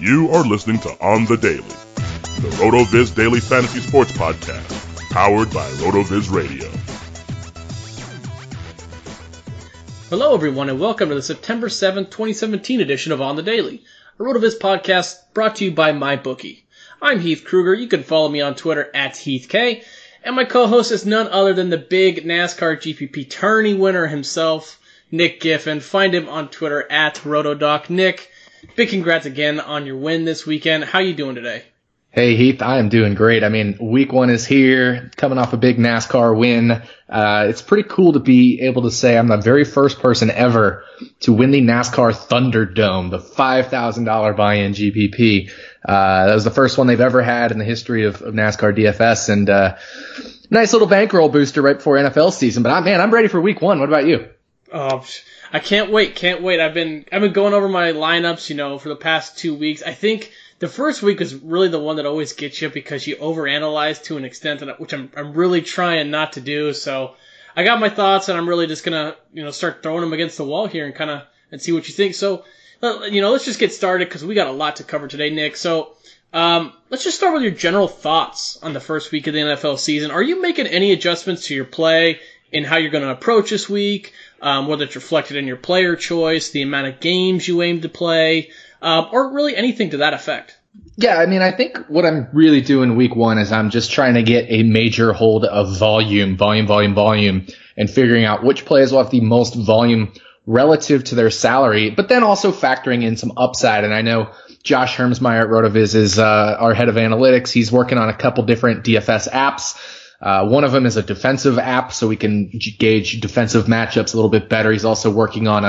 You are listening to On the Daily, the RotoViz Daily Fantasy Sports Podcast, powered by RotoViz Radio. Hello, everyone, and welcome to the September 7th, 2017 edition of On the Daily, a RotoViz podcast brought to you by MyBookie. I'm Heath Kruger. You can follow me on Twitter at HeathK, and my co-host is none other than the big NASCAR GPP tourney winner himself, Nick Giffen. Find him on Twitter at RotoDoc. Nick, big congrats again on your win this weekend. How you doing today? Hey, Heath, I am doing great. I mean, week one is here, coming off a big NASCAR win. It's pretty cool to be able to say I'm the very first person ever to win the NASCAR Thunderdome, the $5,000 buy-in GPP. That was the first one they've ever had in the history of NASCAR DFS, and nice little bankroll booster right before NFL season. But I'm ready for week one. What about you? Oh, I can't wait. I've been going over my lineups, for the past 2 weeks. I think the first week is really the one that always gets you because you overanalyze to an extent, which I'm really trying not to do. So I got my thoughts, and I'm really just gonna, start throwing them against the wall here and see what you think. So, let's just get started because we got a lot to cover today, Nick. So, let's just start with your general thoughts on the first week of the NFL season. Are you making any adjustments to your play in how you're going to approach this week? Whether it's reflected in your player choice, the amount of games you aim to play, or really anything to that effect. Yeah, I think what I'm really doing week one is I'm just trying to get a major hold of volume, and figuring out which players will have the most volume relative to their salary, but then also factoring in some upside. And I know Josh Hermsmeyer at RotoViz is our head of analytics. He's working on a couple different DFS apps. One of them is a defensive app, so we can gauge defensive matchups a little bit better. He's also working on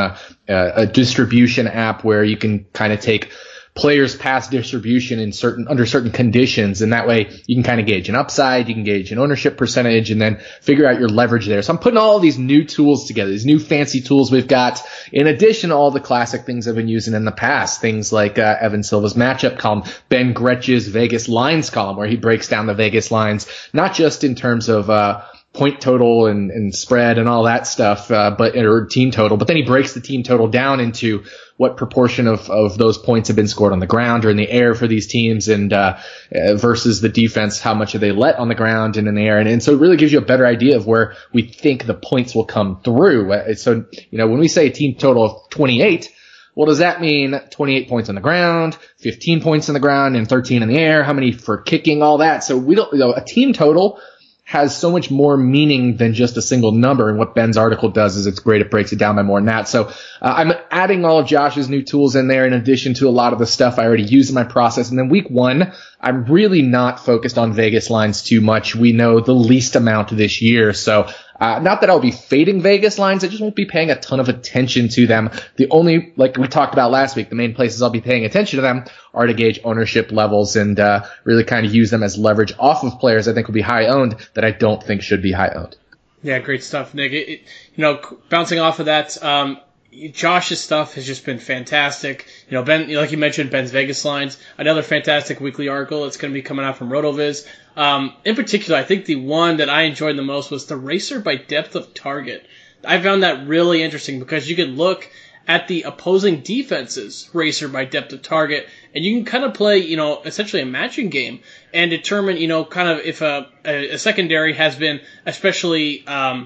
a distribution app where you can kind of take players past distribution under certain conditions, and that way you can kind of gauge an upside, you can gauge an ownership percentage, and then figure out your leverage there. So I'm putting all these new tools together, these new fancy tools we've got, in addition to all the classic things I've been using in the past, things like Evan Silva's matchup column, Ben Gretch's Vegas lines column, where he breaks down the Vegas lines, not just in terms of point total and spread and all that stuff, or team total, but then he breaks the team total down into what proportion of those points have been scored on the ground or in the air for these teams, and versus the defense, how much have they let on the ground and in the air. And so it really gives you a better idea of where we think the points will come through. So, when we say a team total of 28, well, does that mean 28 points on the ground, 15 points on the ground, and 13 in the air? How many for kicking, all that? So we don't, a team total has so much more meaning than just a single number. And what Ben's article does is it's great. It breaks it down by more than that. So I'm adding all of Josh's new tools in there in addition to a lot of the stuff I already use in my process. And then week one, I'm really not focused on Vegas lines too much. We know the least amount this year. So not that I'll be fading Vegas lines. I just won't be paying a ton of attention to them. The only, like we talked about last week, the main places I'll be paying attention to them are to gauge ownership levels and really kind of use them as leverage off of players I think will be high owned that I don't think should be high owned. Yeah, great stuff, Nick. Bouncing off of that, Josh's stuff has just been fantastic. Ben, like you mentioned, Ben's Vegas lines, another fantastic weekly article that's going to be coming out from RotoViz. In particular, I think the one that I enjoyed the most was the racer by depth of target. I found that really interesting because you can look at the opposing defense's racer by depth of target, and you can kind of play, essentially a matching game and determine, kind of if a secondary has been especially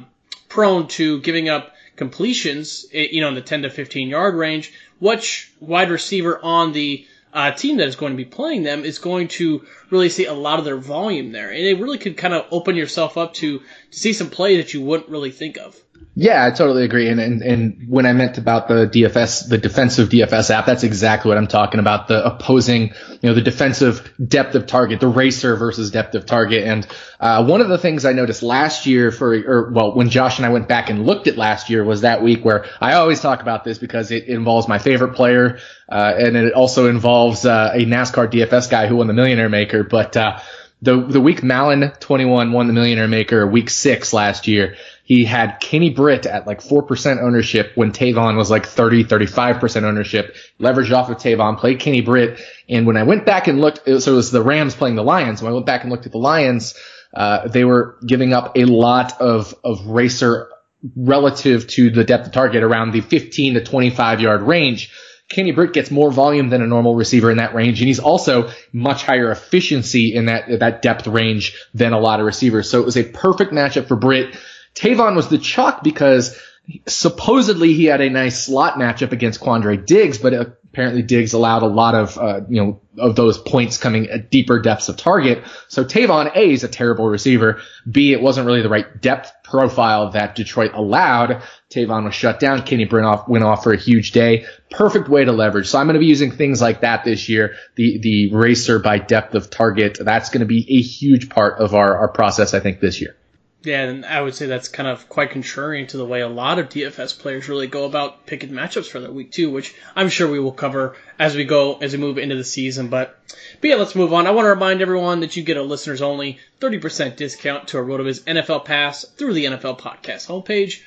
prone to giving up completions, in the 10 to 15 yard range, which wide receiver on the team that is going to be playing them is going to really see a lot of their volume there. And it really could kind of open yourself up to see some play that you wouldn't really think of. Yeah, I totally agree. And when I meant about the defensive DFS app, that's exactly what I'm talking about. The opposing, the defensive depth of target, the racer versus depth of target. And one of the things I noticed last year when Josh and I went back and looked at last year was that week where I always talk about this because it involves my favorite player, and it also involves a NASCAR DFS guy who won the Millionaire Maker. But the week Malin 21 won the Millionaire Maker, week 6 last year, he had Kenny Britt at like 4% ownership when Tavon was like 35% ownership. Leveraged off of Tavon, played Kenny Britt. And when I went back and looked, so it was the Rams playing the Lions. When I went back and looked at the Lions, they were giving up a lot of racer relative to the depth of target around the 15 to 25 yard range. Kenny Britt gets more volume than a normal receiver in that range, and he's also much higher efficiency in that depth range than a lot of receivers. So it was a perfect matchup for Britt. Tavon was the chalk because supposedly he had a nice slot matchup against Quandre Diggs, but apparently Diggs allowed a lot of, of those points coming at deeper depths of target. So Tavon, A, is a terrible receiver. B, it wasn't really the right depth profile that Detroit allowed. Tavon was shut down. Kenny Britt went off for a huge day. Perfect way to leverage. So I'm going to be using things like that this year. The racer by depth of target. That's going to be a huge part of our process, I think, this year. Yeah, and I would say that's kind of quite contrarian to the way a lot of DFS players really go about picking matchups for that week too, which I'm sure we will cover as we move into the season. But yeah, let's move on. I want to remind everyone that you get a listeners only 30% discount to a RotoViz NFL Pass through the NFL Podcast homepage,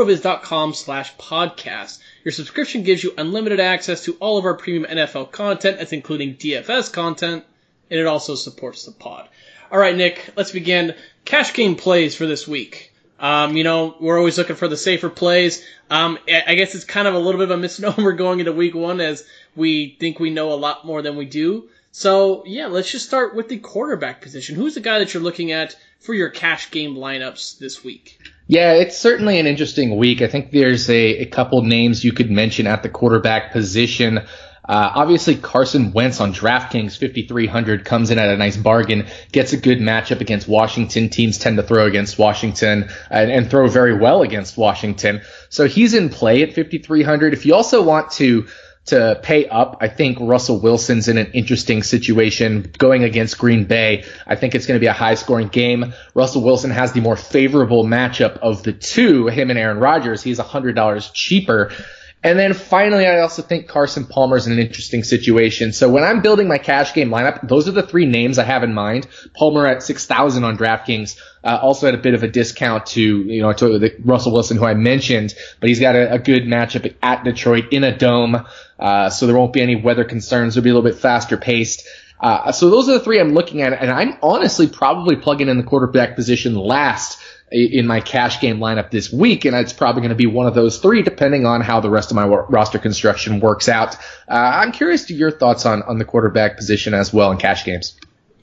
rotoviz.com/podcast. Your subscription gives you unlimited access to all of our premium NFL content, that's including DFS content, and it also supports the pod. All right, Nick, let's begin. Cash game plays for this week. We're always looking for the safer plays. I guess it's kind of a little bit of a misnomer going into week one as we think we know a lot more than we do. So, yeah, let's just start with the quarterback position. Who's the guy that you're looking at for your cash game lineups this week? Yeah, it's certainly an interesting week. I think there's a couple names you could mention at the quarterback position. Obviously, Carson Wentz on DraftKings 5,300 comes in at a nice bargain, gets a good matchup against Washington. Teams tend to throw against Washington and throw very well against Washington. So he's in play at 5,300. If you also want to pay up, I think Russell Wilson's in an interesting situation going against Green Bay. I think it's going to be a high-scoring game. Russell Wilson has the more favorable matchup of the two, him and Aaron Rodgers. He's $100 cheaper. And then finally, I also think Carson Palmer's in an interesting situation. So when I'm building my cash game lineup, those are the three names I have in mind. Palmer at 6,000 on DraftKings, also at a bit of a discount to the Russell Wilson who I mentioned, but he's got a good matchup at Detroit in a dome. So there won't be any weather concerns. It'll be a little bit faster paced. So those are the three I'm looking at, and I'm honestly probably plugging in the quarterback position last in my cash game lineup this week, and it's probably going to be one of those three depending on how the rest of my roster construction works out. I'm curious to your thoughts on the quarterback position as well in cash games.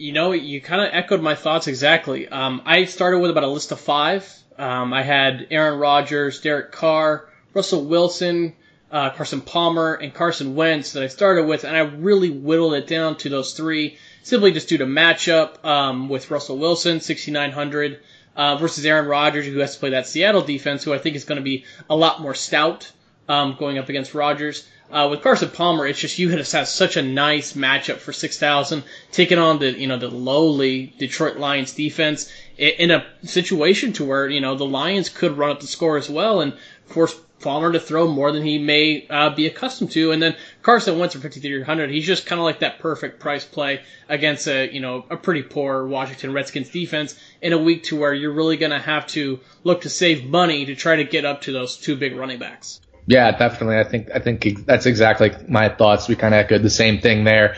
You kind of echoed my thoughts exactly. I started with about a list of 5. I had Aaron Rodgers, Derek Carr, Russell Wilson, Carson Palmer, and Carson Wentz that I started with, and I really whittled it down to those 3 simply just due to matchup with Russell Wilson, 6,900. Versus Aaron Rodgers, who has to play that Seattle defense, who I think is going to be a lot more stout going up against Rodgers. With Carson Palmer, it's just you have such a nice matchup for 6,000, taking on the lowly Detroit Lions defense in a situation to where the Lions could run up the score as well and force Palmer to throw more than he may be accustomed to. And then Carson Wentz for 5,300. He's just kind of like that perfect price play against a pretty poor Washington Redskins defense in a week to where you're really going to have to look to save money to try to get up to those 2 big running backs. Yeah, definitely. I think that's exactly my thoughts. We kind of echoed the same thing there.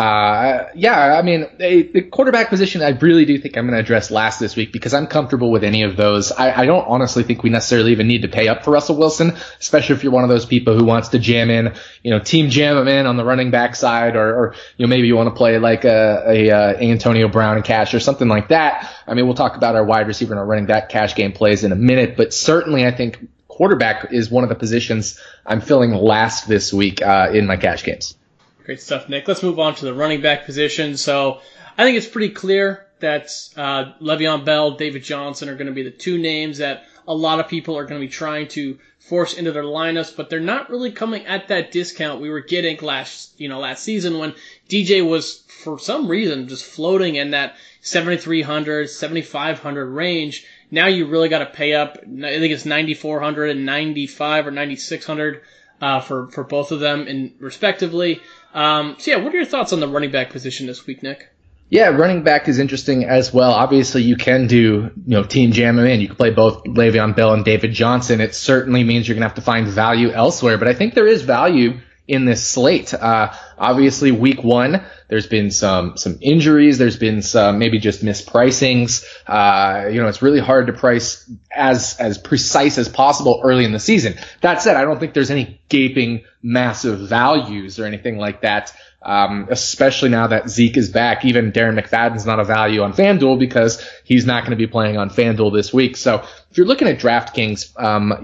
The quarterback position, I really do think I'm going to address last this week because I'm comfortable with any of those. I don't honestly think we necessarily even need to pay up for Russell Wilson, especially if you're one of those people who wants to jam in, team jam him in on the running back side, or maybe you want to play like a Antonio Brown and cash or something like that. I mean, we'll talk about our wide receiver and our running back cash game plays in a minute, but certainly I think quarterback is one of the positions I'm filling last this week in my cash games. Great stuff, Nick. Let's move on to the running back position. So I think it's pretty clear that Le'Veon Bell, David Johnson are going to be the 2 names that a lot of people are going to be trying to force into their lineups, but they're not really coming at that discount we were getting last season when DJ was, for some reason, just floating in that 7,300, 7,500 range. Now you really got to pay up. I think it's 9,400 and 9,500 or 9,600 for both of them, respectively. What are your thoughts on the running back position this week, Nick? Yeah, running back is interesting as well. Obviously, you can do, team jam them in. You can play both Le'Veon Bell and David Johnson. It certainly means you're going to have to find value elsewhere, but I think there is value in this slate. Obviously week 1, there's been some injuries. There's been some maybe just mispricings. It's really hard to price as precise as possible early in the season. That said, I don't think there's any gaping massive values or anything like that. Especially now that Zeke is back. Even Darren McFadden's not a value on FanDuel because he's not going to be playing on FanDuel this week. So if you're looking at DraftKings,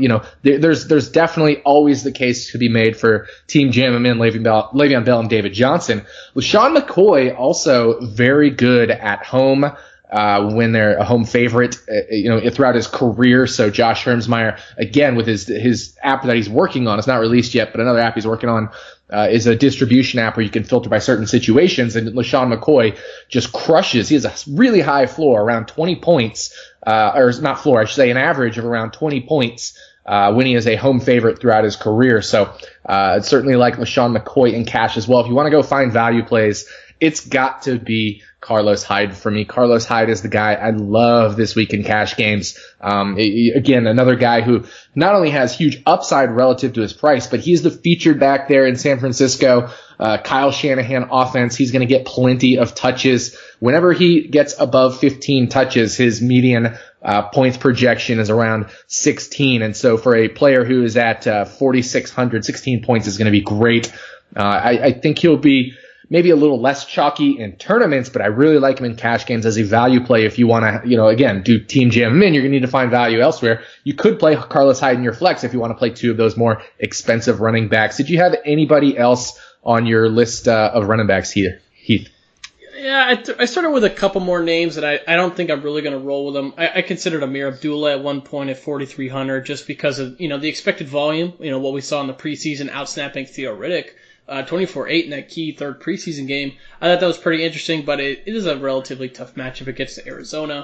there's definitely always the case to be made for Team Jam him in Le'Veon Bell and David Johnson. LaShawn McCoy also very good at home. When they're a home favorite, throughout his career. So Josh Hermsmeyer, again, with his app that he's working on, it's not released yet, but another app he's working on, is a distribution app where you can filter by certain situations, and LaShawn McCoy just crushes. He has a really high floor, around 20 points, or not floor, I should say an average of around 20 points, when he is a home favorite throughout his career. So, it's certainly like LaShawn McCoy in cash as well. If you want to go find value plays, it's got to be Carlos Hyde for me. Carlos Hyde is the guy I love this week in cash games. Again, another guy who not only has huge upside relative to his price, but he's the featured back there in San Francisco. Kyle Shanahan offense. He's going to get plenty of touches. Whenever he gets above 15 touches, his median points projection is around 16. And so for a player who is at 4,600, 16 points is going to be great. I think he'll be maybe a little less chalky in tournaments, but I really like him in cash games as a value play. If you want to, again, do Team Jam him in, you're going to need to find value elsewhere. You could play Carlos Hyde in your flex if you want to play 2 of those more expensive running backs. Did you have anybody else on your list of running backs here, Heath? Yeah, I started with a couple more names that I don't think I'm really going to roll with them. I considered Amir Abdullah at one point at 4,300 just because of, the expected volume, what we saw in the preseason outsnapping Theo Riddick. 24-8 in that key third preseason game. I thought that was pretty interesting, but it is a relatively tough matchup against Arizona.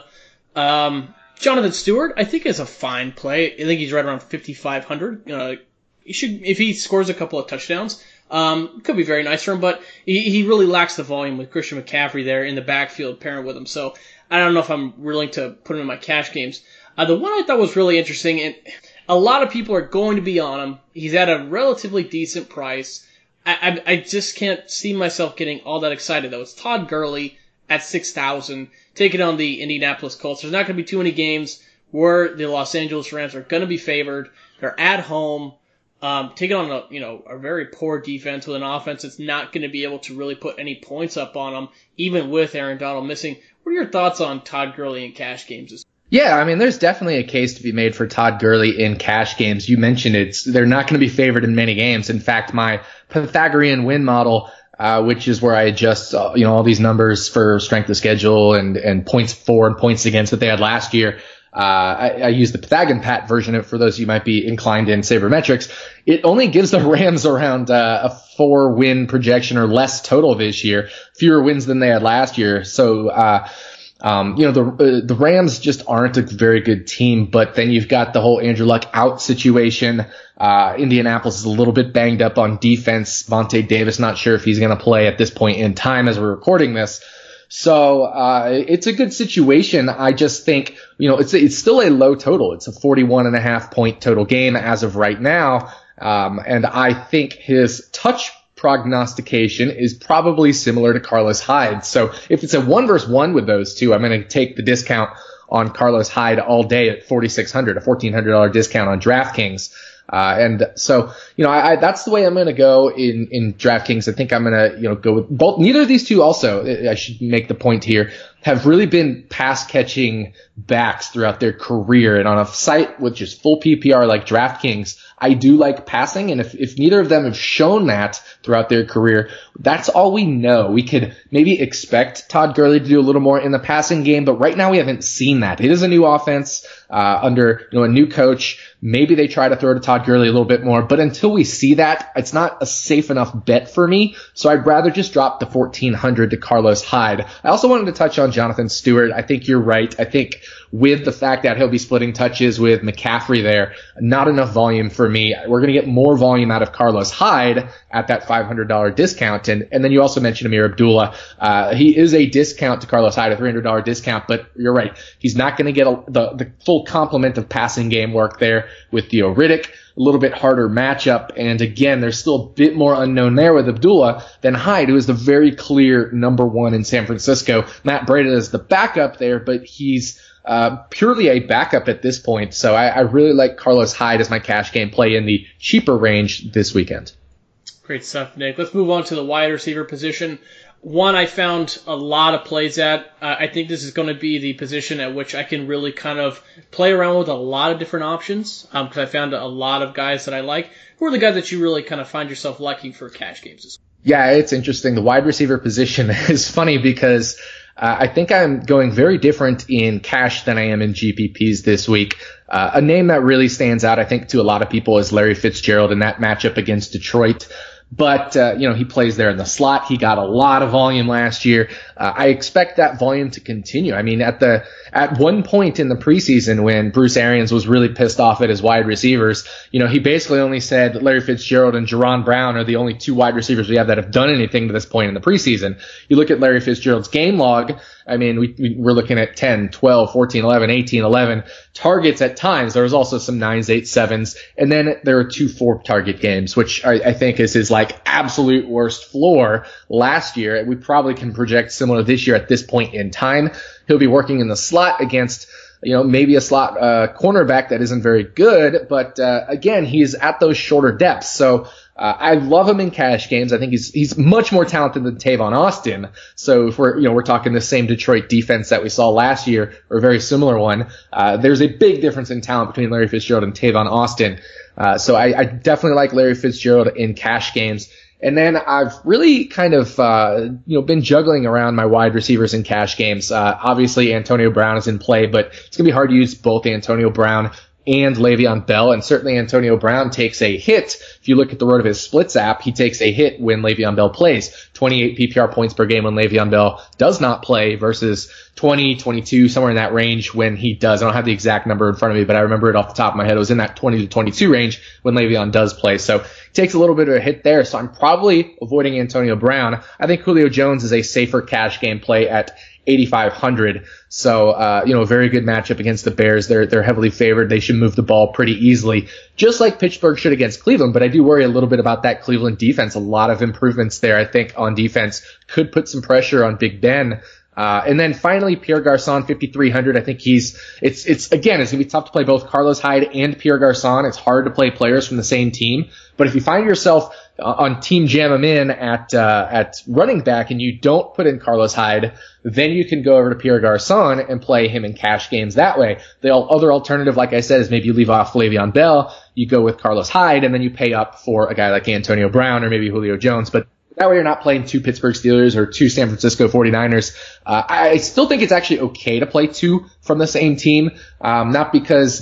Jonathan Stewart, I think, is a fine play. I think he's right around 5,500. He should, if he scores a couple of touchdowns, could be very nice for him, but he really lacks the volume with Christian McCaffrey there in the backfield pairing with him. So I don't know if I'm willing to put him in my cash games. The one I thought was really interesting, and a lot of people are going to be on him. He's at a relatively decent price. I just can't see myself getting all that excited, though. It's Todd Gurley at 6,000, taking on the Indianapolis Colts. There's not going to be too many games where the Los Angeles Rams are going to be favored. They're at home, taking on a very poor defense with an offense that's not going to be able to really put any points up on them, even with Aaron Donald missing. What are your thoughts on Todd Gurley in cash games? Yeah, I mean, there's definitely a case to be made for Todd Gurley in cash games. You mentioned they're not going to be favored in many games. In fact, my Pythagorean win model, which is where I adjust, all these numbers for strength of schedule and points for and points against that they had last year. I use the Pythagorean Pat version of it for those of you who might be inclined in sabermetrics. It only gives the Rams around a 4-win projection or less total this year, fewer wins than they had last year. So, the Rams just aren't a very good team, but then you've got the whole Andrew Luck out situation. Indianapolis is a little bit banged up on defense. Vontae Davis, not sure if he's going to play at this point in time as we're recording this. So, it's a good situation. I just think, it's still a low total. It's a 41.5 point total game as of right now. And I think his touch prognostication is probably similar to Carlos Hyde. So if it's a 1-versus-1 with those two, I'm going to take the discount on Carlos Hyde all day at 4,600, a $1,400 discount on DraftKings. And so, that's the way I'm going to go in DraftKings. I think I'm going to, go with both. Neither of these two also, I should make the point here, have really been pass catching backs throughout their career. And on a site with just full PPR like DraftKings, I do like passing. And if neither of them have shown that throughout their career, that's all we know. We could maybe expect Todd Gurley to do a little more in the passing game, but right now we haven't seen that. It is a new offense, under, a new coach. Maybe they try to throw to Todd Gurley a little bit more, but until we see that, it's not a safe enough bet for me. So I'd rather just drop the 1,400 to Carlos Hyde. I also wanted to touch on Jonathan Stewart. I think you're right. I think with the fact that he'll be splitting touches with McCaffrey there, not enough volume for me. We're going to get more volume out of Carlos Hyde at that $500 discount. And then you also mentioned Amir Abdullah. He is a discount to Carlos Hyde, a $300 discount, but you're right. He's not going to get the full complement of passing game work there with Theo Riddick. A little bit harder matchup. And again, there's still a bit more unknown there with Abdullah than Hyde, who is the very clear number one in San Francisco. Matt Breida is the backup there, but he's purely a backup at this point. So I really like Carlos Hyde as my cash game play in the cheaper range this weekend. Great stuff, Nick. Let's move on to the wide receiver position. One I found a lot of plays at. I think this is going to be the position at which I can really kind of play around with a lot of different options because I found a lot of guys that I like. Who are the guys that you really kind of find yourself liking for cash games? Yeah, it's interesting. The wide receiver position is funny because I think I'm going very different in cash than I am in GPPs this week. A name that really stands out, I think, to a lot of people is Larry Fitzgerald in that matchup against Detroit. But, he plays there in the slot. He got a lot of volume last year. I expect that volume to continue. I mean, at one point in the preseason when Bruce Arians was really pissed off at his wide receivers, he basically only said Larry Fitzgerald and Jerron Brown are the only two wide receivers we have that have done anything to this point in the preseason. You look at Larry Fitzgerald's game log. I mean, we're looking at 10, 12, 14, 11, 18, 11 targets at times. There was also some 9s, 8s, 7s. And then there are 2 4-target games, which I think is his absolute worst floor last year. We probably can project similar this year at this point in time. He'll be working in the slot against maybe a slot cornerback that isn't very good. But again, he's at those shorter depths. So I love him in cash games. I think he's much more talented than Tavon Austin. So if we're talking the same Detroit defense that we saw last year, or a very similar one, there's a big difference in talent between Larry Fitzgerald and Tavon Austin. So I definitely like Larry Fitzgerald in cash games. And then I've really kind of, been juggling around my wide receivers in cash games. Obviously Antonio Brown is in play, but it's going to be hard to use both Antonio Brown and Le'Veon Bell, and certainly Antonio Brown takes a hit. If you look at the RotoViz Splits app, he takes a hit when Le'Veon Bell plays. 28 PPR points per game when Le'Veon Bell does not play versus 20, 22, somewhere in that range when he does. I don't have the exact number in front of me, but I remember it off the top of my head. It was in that 20 to 22 range when Le'Veon does play. So he takes a little bit of a hit there. So I'm probably avoiding Antonio Brown. I think Julio Jones is a safer cash game play at 8,500. So, a very good matchup against the Bears. They're heavily favored. They should move the ball pretty easily, just like Pittsburgh should against Cleveland. But I do worry a little bit about that Cleveland defense. A lot of improvements there, I think, on defense could put some pressure on Big Ben. And then finally, Pierre Garçon, 5,300. I think it's going to be tough to play both Carlos Hyde and Pierre Garçon. It's hard to play players from the same team. But if you find yourself on Team Jam 'em in at running back and you don't put in Carlos Hyde, then you can go over to Pierre Garçon and play him in cash games that way. The other alternative, like I said, is maybe you leave off Le'Veon Bell, you go with Carlos Hyde, and then you pay up for a guy like Antonio Brown or maybe Julio Jones. But that way you're not playing 2 Pittsburgh Steelers or 2 San Francisco 49ers. I still think it's actually okay to play 2 from the same team. Not because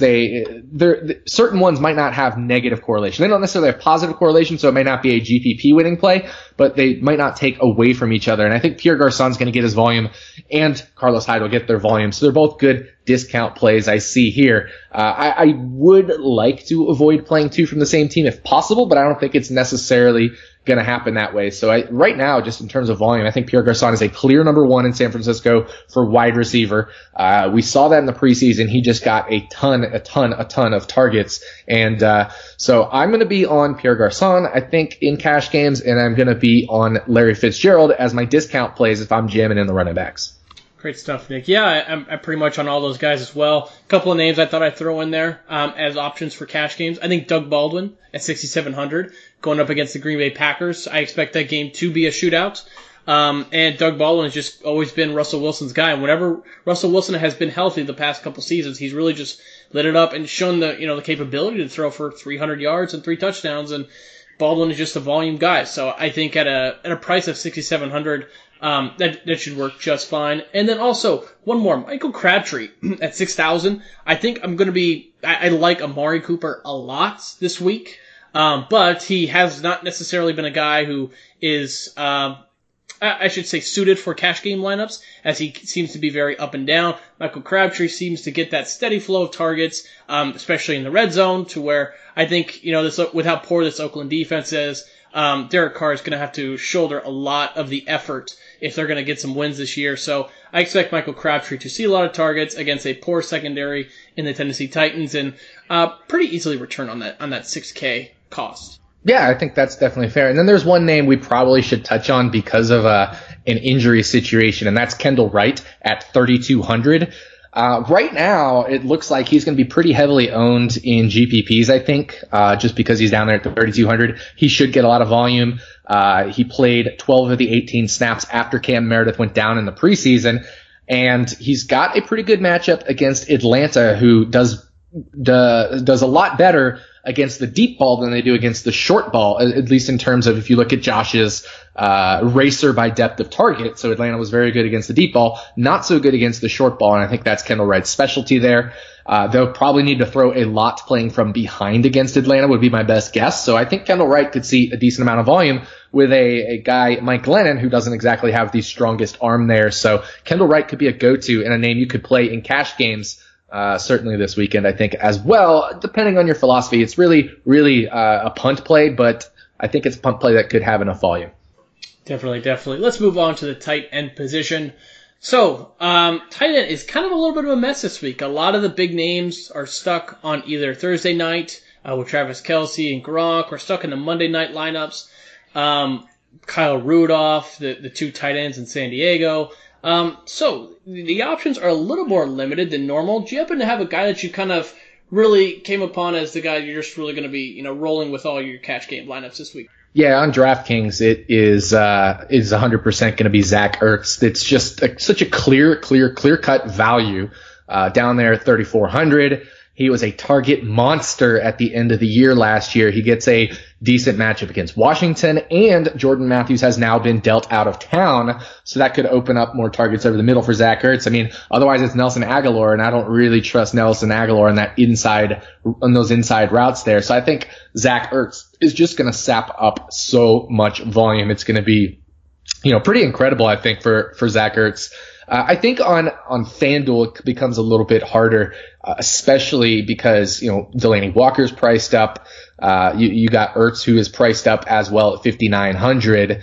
certain ones might not have negative correlation. They don't necessarily have positive correlation, so it may not be a GPP winning play, but they might not take away from each other. And I think Pierre Garçon's going to get his volume and Carlos Hyde will get their volume. So they're both good discount plays I see here. I would like to avoid playing 2 from the same team if possible, but I don't think it's necessarily going to happen that way. So right now, just in terms of volume, I think Pierre Garçon is a clear number 1 in San Francisco for wide receiver. We saw that in the preseason. He just got a ton of targets. And so I'm going to be on Pierre Garçon, I think, in cash games, and I'm going to be on Larry Fitzgerald as my discount plays if I'm jamming in the running backs. Great stuff, Nick. Yeah, I'm pretty much on all those guys as well. A couple of names I thought I'd throw in there as options for cash games. I think Doug Baldwin at 6,700 going up against the Green Bay Packers. I expect that game to be a shootout. And Doug Baldwin has just always been Russell Wilson's guy. And whenever Russell Wilson has been healthy the past couple seasons, he's really just lit it up and shown the capability to throw for 300 yards and 3 touchdowns. And Baldwin is just a volume guy. So I think at a price of 6,700, that should work just fine. And then also, one more, Michael Crabtree at 6,000. I think I'm going to be, I like Amari Cooper a lot this week. But he has not necessarily been a guy who is, I should say suited for cash game lineups, as he seems to be very up and down. Michael Crabtree seems to get that steady flow of targets, especially in the red zone, to where I think, this, with how poor this Oakland defense is, Derek Carr is going to have to shoulder a lot of the effort if they're going to get some wins this year. So I expect Michael Crabtree to see a lot of targets against a poor secondary in the Tennessee Titans, and pretty easily return on that $6K cost. Yeah, I think that's definitely fair. And then there's one name we probably should touch on because of an injury situation, and that's Kendall Wright at 3,200. Right now, it looks like he's going to be pretty heavily owned in GPPs, I think, just because he's down there at the 3,200. He should get a lot of volume. He played 12 of the 18 snaps after Cam Meredith went down in the preseason, and he's got a pretty good matchup against Atlanta, who does a lot better against the deep ball than they do against the short ball, at least in terms of if you look at Josh's racer by depth of target. So Atlanta was very good against the deep ball, not so good against the short ball, and I think that's Kendall Wright's specialty there. They'll probably need to throw a lot playing from behind against Atlanta would be my best guess. So I think Kendall Wright could see a decent amount of volume with a guy, Mike Glennon, who doesn't exactly have the strongest arm there. So Kendall Wright could be a go-to and a name you could play in cash games certainly this weekend, I think, as well. Depending on your philosophy, it's really a punt play, but I think it's a punt play that could have enough volume. Definitely. Let's move on to the tight end position. So, tight end is kind of a little bit of a mess this week. A lot of the big names are stuck on either Thursday night with Travis Kelce and Gronk, or stuck in the Monday night lineups. Kyle Rudolph, the two tight ends in San Diego. So the options are a little more limited than normal. Do you happen to have a guy that you kind of really came upon as the guy you're just really going to be, rolling with all your cash game lineups this week? Yeah, on DraftKings, it is 100% going to be Zach Ertz. It's just such a clear cut value, down there at 3,400. He was a target monster at the end of the year last year. He gets a decent matchup against Washington, and Jordan Matthews has now been dealt out of town, so that could open up more targets over the middle for Zach Ertz. I mean, otherwise it's Nelson Aguilar, and I don't really trust Nelson Aguilar on those inside routes there. So I think Zach Ertz is just going to sap up so much volume. It's going to be, pretty incredible, I think, for Zach Ertz. I think on FanDuel it becomes a little bit harder, especially because, Delaney Walker's priced up. You got Ertz, who is priced up as well at 5,900.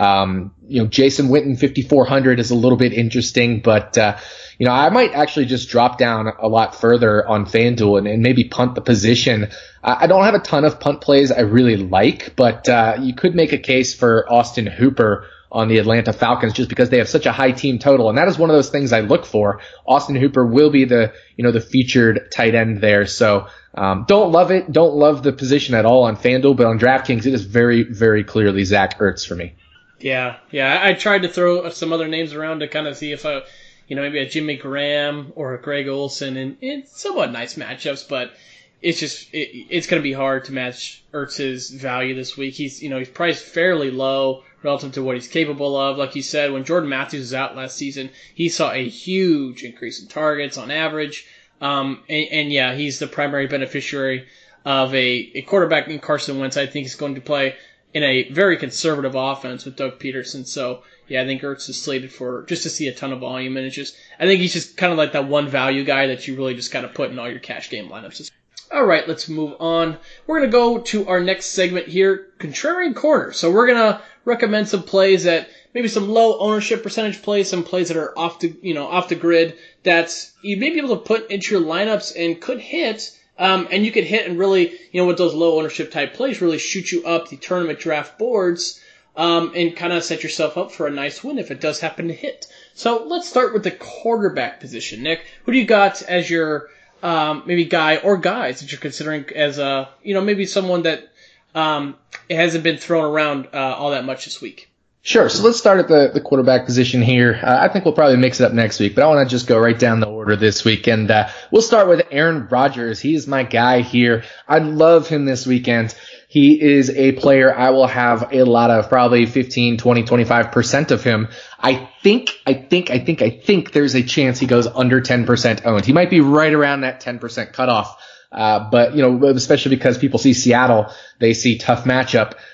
Jason Witten, 5,400 is a little bit interesting, but, I might actually just drop down a lot further on FanDuel and maybe punt the position. I don't have a ton of punt plays I really like, but, you could make a case for Austin Hooper on the Atlanta Falcons just because they have such a high team total. And that is one of those things I look for. Austin Hooper will be the featured tight end there. So, don't love it. Don't love the position at all on FanDuel, but on DraftKings, it is very, very clearly Zach Ertz for me. Yeah. I tried to throw some other names around to kind of see if maybe a Jimmy Graham or a Greg Olsen, and it's somewhat nice matchups, but it's just, it's going to be hard to match Ertz's value this week. He's priced fairly low relative to what he's capable of. Like you said, when Jordan Matthews was out last season, he saw a huge increase in targets on average. And he's the primary beneficiary of a quarterback in Carson Wentz. I think he's going to play in a very conservative offense with Doug Peterson. So, yeah, I think Ertz is slated for just to see a ton of volume. And I think he's just kind of like that one value guy that you really just got to put in all your cash game lineups. All right, let's move on. We're going to go to our next segment here, Contrarian Corner. So we're going to recommend some plays that maybe some low ownership percentage plays, some plays that are off the grid that you may be able to put into your lineups and could hit. And you could hit and really, with those low ownership type plays, really shoot you up the tournament draft boards, and kind of set yourself up for a nice win if it does happen to hit. So let's start with the quarterback position. Nick, who do you got as your maybe guy or guys that you're considering as maybe someone that hasn't been thrown around all that much this week? Sure. So let's start at the quarterback position here. I think we'll probably mix it up next week, but I want to just go right down the order this week. And we'll start with Aaron Rodgers. He's my guy here. I love him this weekend. He is a player I will have a lot of, probably 15, 20, 25% of him. I think there's a chance he goes under 10% owned. He might be right around that 10% cutoff. But especially because people see Seattle, they see tough matchup.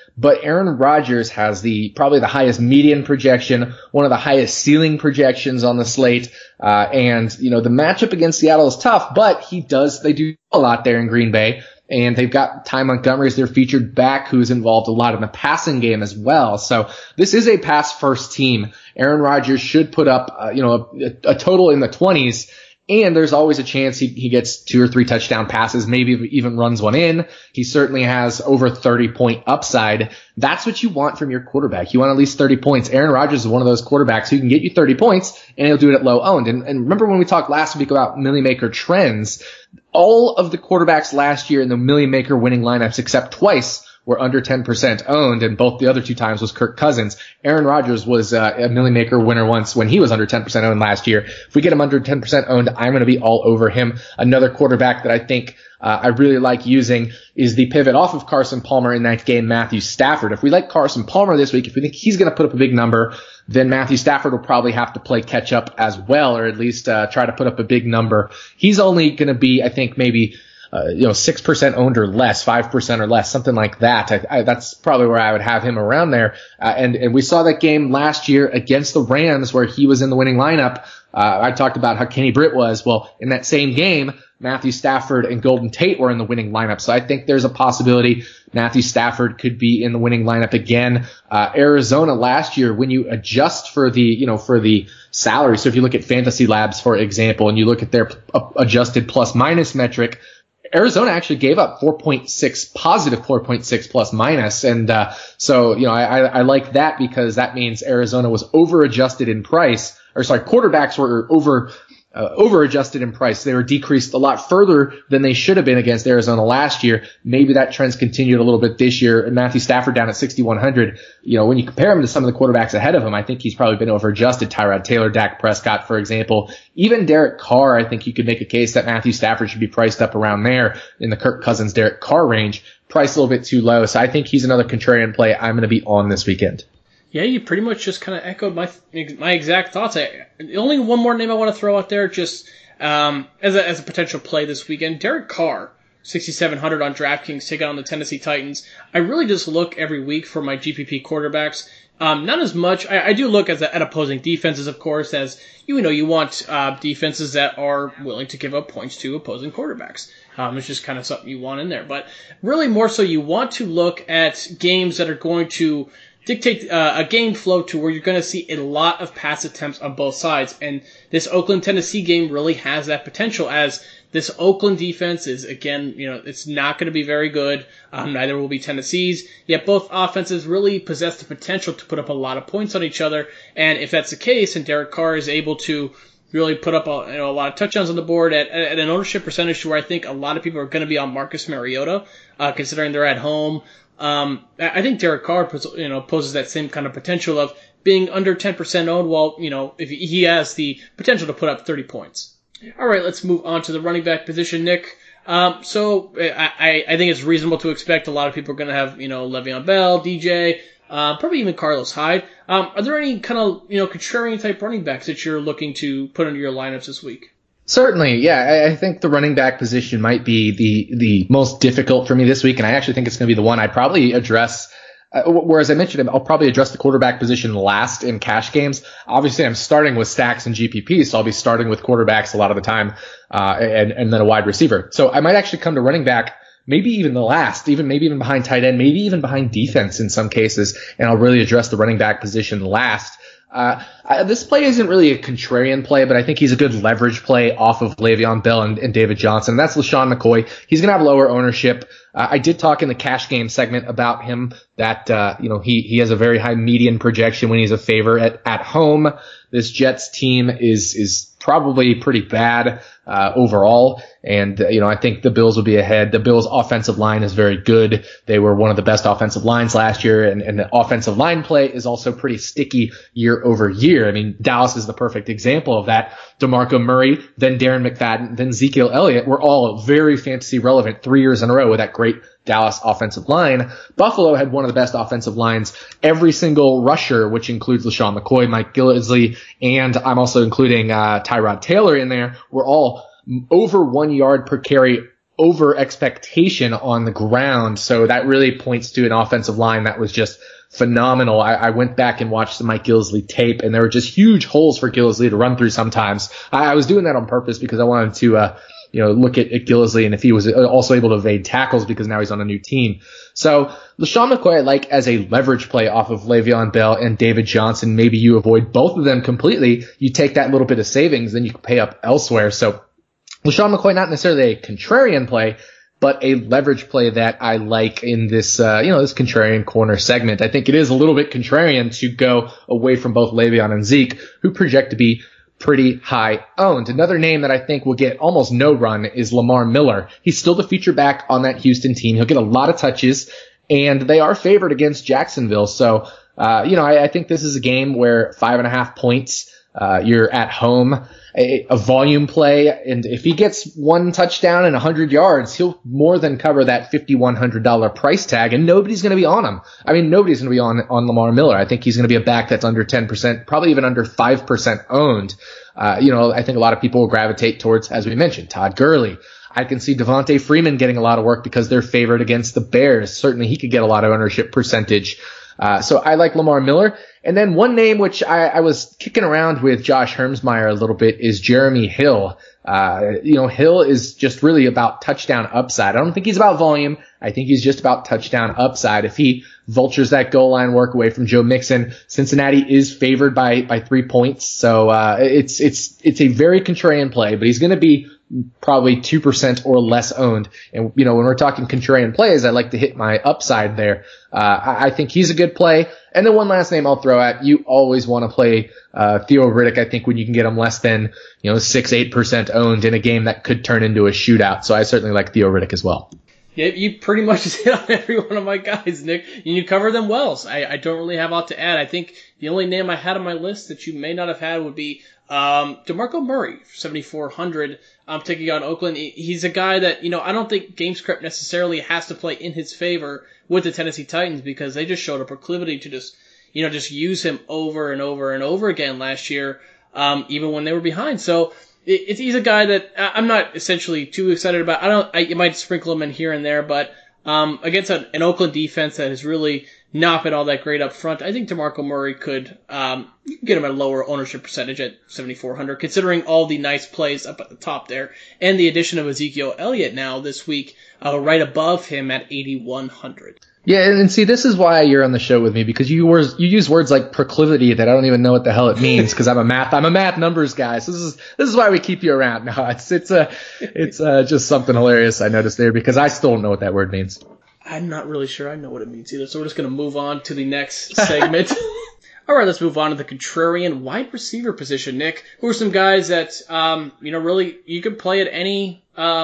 but Aaron Rodgers has probably the highest median projection, one of the highest ceiling projections on the slate. And the matchup against Seattle is tough, but they do a lot there in Green Bay. And they've got Ty Montgomery as their featured back, who's involved a lot in the passing game as well. So this is a pass first team. Aaron Rodgers should put up, a total in the 20s. And there's always a chance he gets 2 or 3 touchdown passes, maybe even runs one in. He certainly has over 30-point upside. That's what you want from your quarterback. You want at least 30 points. Aaron Rodgers is one of those quarterbacks who can get you 30 points, and he'll do it at low owned. And remember when we talked last week about Millie Maker trends, all of the quarterbacks last year in the Millie Maker winning lineups except twice were under 10% owned, and both the other 2 times was Kirk Cousins. Aaron Rodgers was a Millie Maker winner once when he was under 10% owned last year. If we get him under 10% owned, I'm going to be all over him. Another quarterback that I think I really like using is the pivot off of Carson Palmer in that game, Matthew Stafford. If we like Carson Palmer this week, if we think he's going to put up a big number, then Matthew Stafford will probably have to play catch up as well, or at least try to put up a big number. He's only going to be, I think, maybe 6% owned or less, 5% or less, something like that. That's probably where I would have him around there. And we saw that game last year against the Rams where he was in the winning lineup. I talked about how Kenny Britt was. Well, in that same game, Matthew Stafford and Golden Tate were in the winning lineup. So I think there's a possibility Matthew Stafford could be in the winning lineup again. Arizona last year, when you adjust for the salary. So if you look at Fantasy Labs, for example, and you look at their adjusted plus minus metric, Arizona actually gave up positive 4.6 plus minus. And, I like that because that means Arizona was over adjusted in price, quarterbacks were over adjusted in price. They were decreased a lot further than they should have been against Arizona last year. Maybe that trend's continued a little bit this year. And Matthew Stafford down at 6,100. When you compare him to some of the quarterbacks ahead of him, I think he's probably been over adjusted. Tyrod Taylor, Dak Prescott, for example, even Derek Carr. I think you could make a case that Matthew Stafford should be priced up around there in the Kirk Cousins, Derek Carr range, priced a little bit too low. So I think he's another contrarian play I'm going to be on this weekend. Yeah, you pretty much just kind of echoed my exact thoughts. Only one more name I want to throw out there, just as a potential play this weekend. Derek Carr, 6,700 on DraftKings, taking on the Tennessee Titans. I really just look every week for my GPP quarterbacks. Not as much. I do look at opposing defenses, of course, as you want defenses that are willing to give up points to opposing quarterbacks. It's just kind of something you want in there. But really more so you want to look at games that are going to dictate a game flow to where you're going to see a lot of pass attempts on both sides. And this Oakland-Tennessee game really has that potential, as this Oakland defense is, again, it's not going to be very good. Neither will be Tennessee's. Yet both offenses really possess the potential to put up a lot of points on each other. And if that's the case, and Derek Carr is able to really put up a lot of touchdowns on the board at an ownership percentage to where I think a lot of people are going to be on Marcus Mariota, considering they're at home. I think Derek Carr poses that same kind of potential of being under 10% owned, while, if he has the potential to put up 30 points. All right, let's move on to the running back position, Nick. So I think it's reasonable to expect a lot of people are going to have, Le'Veon Bell, DJ, probably even Carlos Hyde. Are there any kind of, contrarian type running backs that you're looking to put into your lineups this week? Certainly, yeah. I think the running back position might be the most difficult for me this week, and I actually think it's going to be the one I'd probably address. Whereas I mentioned, I'll probably address the quarterback position last in cash games. Obviously, I'm starting with stacks and GPP, so I'll be starting with quarterbacks a lot of the time, and then a wide receiver. So I might actually come to running back maybe even the last, maybe even behind tight end, maybe even behind defense in some cases, and I'll really address the running back position last. This play isn't really a contrarian play, but I think he's a good leverage play off of Le'Veon Bell and David Johnson. That's LaShawn McCoy. He's going to have lower ownership. I did talk in the cash game segment about him that, he has a very high median projection when he's a favorite at home. This Jets team is probably pretty bad, overall. And, I think the Bills will be ahead. The Bills offensive line is very good. They were one of the best offensive lines last year, and the offensive line play is also pretty sticky year over year. I mean, Dallas is the perfect example of that. DeMarco Murray, then Darren McFadden, then Ezekiel Elliott were all very fantasy relevant 3 years in a row with that great Dallas offensive line. Buffalo had one of the best offensive lines. Every single rusher, which includes LaShawn McCoy, Mike Gillislee, and I'm also including Tyrod Taylor in there, were all over 1 yard per carry over expectation on the ground. So that really points to an offensive line that was just phenomenal. I went back and watched the Mike Gillislee tape, and there were just huge holes for Gillislee to run through sometimes. I was doing that on purpose because I wanted to, look at Gillislee and if he was also able to evade tackles because now he's on a new team. So LeSean McCoy I like as a leverage play off of Le'Veon Bell and David Johnson. Maybe you avoid both of them completely. You take that little bit of savings, then you can pay up elsewhere. So LeSean McCoy, not necessarily a contrarian play, but a leverage play that I like in this, this contrarian corner segment. I think it is a little bit contrarian to go away from both Le'Veon and Zeke, who project to be pretty high owned. Another name that I think will get almost no run is Lamar Miller. He's still the feature back on that Houston team. He'll get a lot of touches, and they are favored against Jacksonville. So, I think this is a game where 5.5 points, you're at home, a volume play, and if he gets one touchdown and 100 yards, he'll more than cover that $5,100 price tag, and nobody's going to be on him. I mean, nobody's going to be on Lamar Miller. I think he's going to be a back that's under 10%, probably even under 5% owned. I think a lot of people will gravitate towards, as we mentioned, Todd Gurley. I can see Devontae Freeman getting a lot of work because they're favored against the Bears. Certainly he could get a lot of ownership percentage. So I like Lamar Miller. And then one name which I was kicking around with Josh Hermsmeyer a little bit is Jeremy Hill. Hill is just really about touchdown upside. I don't think he's about volume. I think he's just about touchdown upside. If he vultures that goal line work away from Joe Mixon, Cincinnati is favored by 3 points. So, it's a very contrarian play, but he's going to be probably 2% or less owned. And, when we're talking contrarian plays, I like to hit my upside there. I think he's a good play. And then one last name I'll throw at you. Always want to play, Theo Riddick. I think when you can get him less than, 6-8% owned in a game that could turn into a shootout. So I certainly like Theo Riddick as well. Yeah, you pretty much hit on every one of my guys, Nick. And you cover them well. So I don't really have a lot to add. I think the only name I had on my list that you may not have had would be DeMarco Murray, 7,400. I'm taking on Oakland. He's a guy that, I don't think game script necessarily has to play in his favor with the Tennessee Titans because they just showed a proclivity to just use him over and over and over again last year, even when they were behind. So he's a guy that I'm not essentially too excited about. You might sprinkle him in here and there, but against an Oakland defense that has really not been all that great up front, I think DeMarco Murray could get him at a lower ownership percentage at 7,400, considering all the nice plays up at the top there, and the addition of Ezekiel Elliott now this week, right above him at 8,100. Yeah, and see, this is why you're on the show with me, because you use words like proclivity that I don't even know what the hell it means, because I'm a math numbers guy. So this is why we keep you around. No, it's just something hilarious I noticed there, because I still don't know what that word means. I'm not really sure I know what it means either, so we're just going to move on to the next segment. All right, let's move on to the contrarian wide receiver position, Nick. Who are some guys that, really you could play at any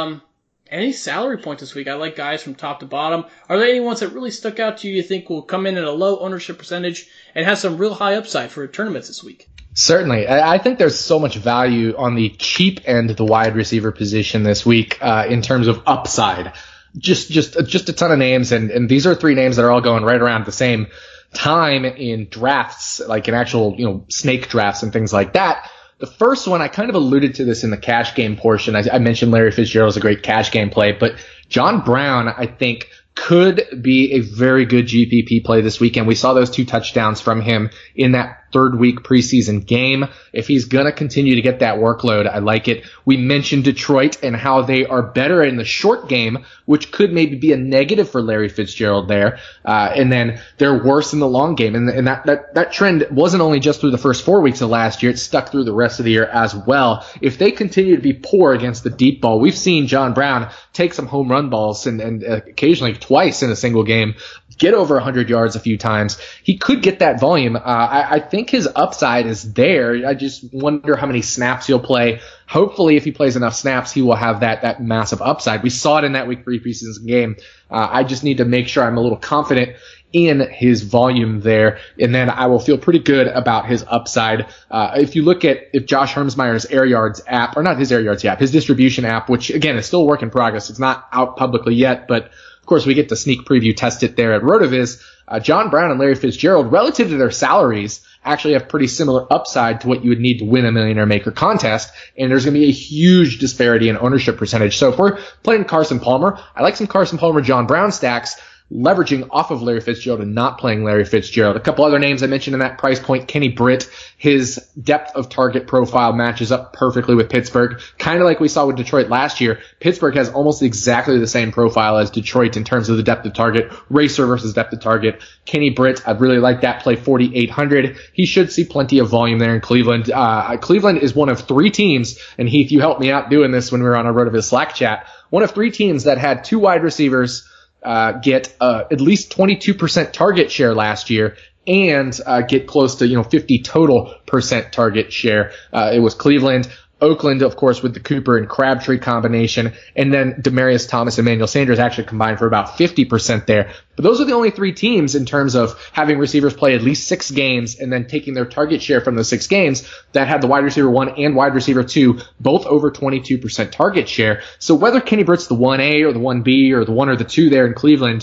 salary point this week? I like guys from top to bottom. Are there any ones that really stuck out to you think will come in at a low ownership percentage and have some real high upside for tournaments this week? Certainly. I think there's so much value on the cheap end of the wide receiver position this week in terms of upside. Just a ton of names, and these are three names that are all going right around the same time in drafts, like in actual, snake drafts and things like that. The first one, I kind of alluded to this in the cash game portion. I mentioned Larry Fitzgerald is a great cash game play, but John Brown, I think, could be a very good GPP play this weekend. We saw those 2 touchdowns from him in that third week preseason game. If he's going to continue to get that workload, I like it. We mentioned Detroit and how they are better in the short game, which could maybe be a negative for Larry Fitzgerald there. And then they're worse in the long game. And that trend wasn't only just through the first 4 weeks of last year. It stuck through the rest of the year as well. If they continue to be poor against the deep ball, we've seen John Brown take some home run balls and occasionally twice in a single game, get over 100 yards a few times. He could get that volume. I think his upside is there. I just wonder how many snaps he'll play. Hopefully, if he plays enough snaps, he will have that massive upside. We saw it in that week 3 preseason game. I just need to make sure I'm a little confident in his volume there, and then I will feel pretty good about his upside. If Josh Hermsmeyer's Air Yards app, or not his Air Yards app, his distribution app, which again is still a work in progress. It's not out publicly yet, but of course we get to sneak preview test it there at RotoViz. John Brown and Larry Fitzgerald, relative to their salaries, actually have pretty similar upside to what you would need to win a Millionaire Maker contest. And there's going to be a huge disparity in ownership percentage. So if we're playing Carson Palmer, I like some Carson Palmer, John Brown stacks, leveraging off of Larry Fitzgerald and not playing Larry Fitzgerald. A couple other names I mentioned in that price point, Kenny Britt, his depth of target profile matches up perfectly with Pittsburgh. Kind of like we saw with Detroit last year. Pittsburgh has almost exactly the same profile as Detroit in terms of the depth of target, racer versus depth of target. Kenny Britt, I'd really like that play 4,800. He should see plenty of volume there in Cleveland. Cleveland is one of 3 teams, and Heath, you helped me out doing this when we were on a RotoViz Slack chat, one of 3 teams that had 2 wide receivers get at least 22% target share last year and get close to 50 total percent target share. It was Cleveland, Oakland, of course, with the Cooper and Crabtree combination, and then Demaryius Thomas and Emmanuel Sanders actually combined for about 50% there. But those are the only 3 teams in terms of having receivers play at least 6 games and then taking their target share from those 6 games that had the wide receiver 1 and wide receiver 2 both over 22% target share. So whether Kenny Britt's the 1A or the 1B or the 1 or the 2 there in Cleveland,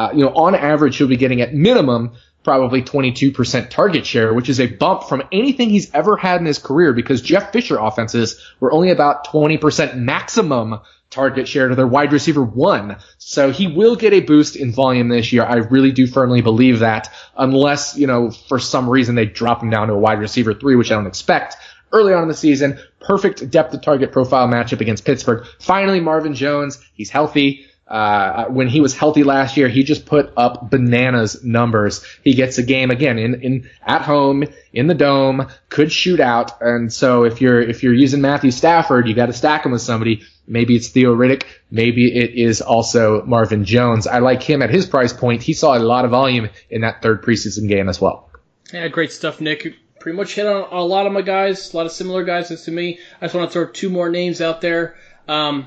on average he'll be getting at minimum probably 22% target share, which is a bump from anything he's ever had in his career because Jeff Fisher offenses were only about 20% maximum target share to their wide receiver 1. So he will get a boost in volume this year. I really do firmly believe that unless, for some reason they drop him down to a wide receiver 3, which I don't expect. Early on in the season, perfect depth of target profile matchup against Pittsburgh. Finally, Marvin Jones, he's healthy. When he was healthy last year, he just put up bananas numbers. He gets a game again in at home in the dome, could shoot out. And so if you're using Matthew Stafford, you got to stack him with somebody. Maybe it's Theo Riddick. Maybe it is also Marvin Jones. I like him at his price point. He saw a lot of volume in that 3rd preseason game as well. Yeah, great stuff, Nick. Pretty much hit on a lot of my guys, a lot of similar guys as to me. I just want to throw 2 more names out there. When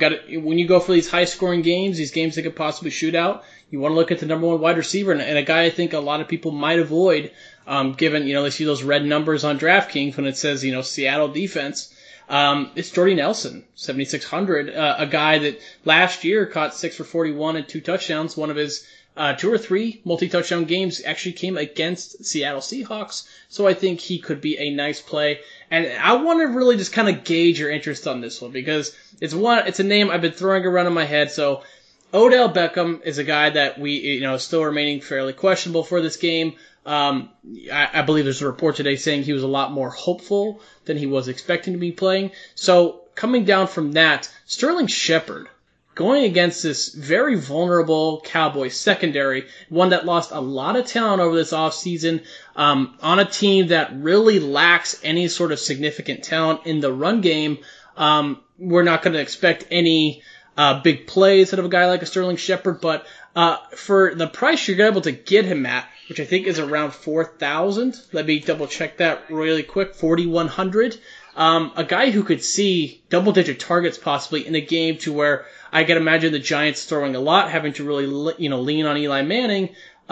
you go for these high-scoring games, these games that could possibly shoot out, you want to look at the number 1 wide receiver and a guy I think a lot of people might avoid, given they see those red numbers on DraftKings when it says Seattle defense. It's Jordy Nelson, 7,600, a guy that last year caught 6 for 41 and 2 touchdowns. One of his 2 or 3 multi-touchdown games actually came against Seattle Seahawks, so I think he could be a nice play. And I want to really just kind of gauge your interest on this one because it's a name I've been throwing around in my head. So Odell Beckham is a guy that we still remaining fairly questionable for this game. I believe there's a report today saying he was a lot more hopeful than he was expecting to be playing. So coming down from that, Sterling Shepard going against this very vulnerable Cowboys secondary, one that lost a lot of talent over this offseason, on a team that really lacks any sort of significant talent in the run game. We're not going to expect any big plays out of a guy like a Sterling Shepard, but for the price you're able to get him at, which I think is around 4,000, let me double check that really quick, 4,100. A guy who could see double-digit targets possibly in a game to where I can imagine the Giants throwing a lot, having to really, lean on Eli Manning.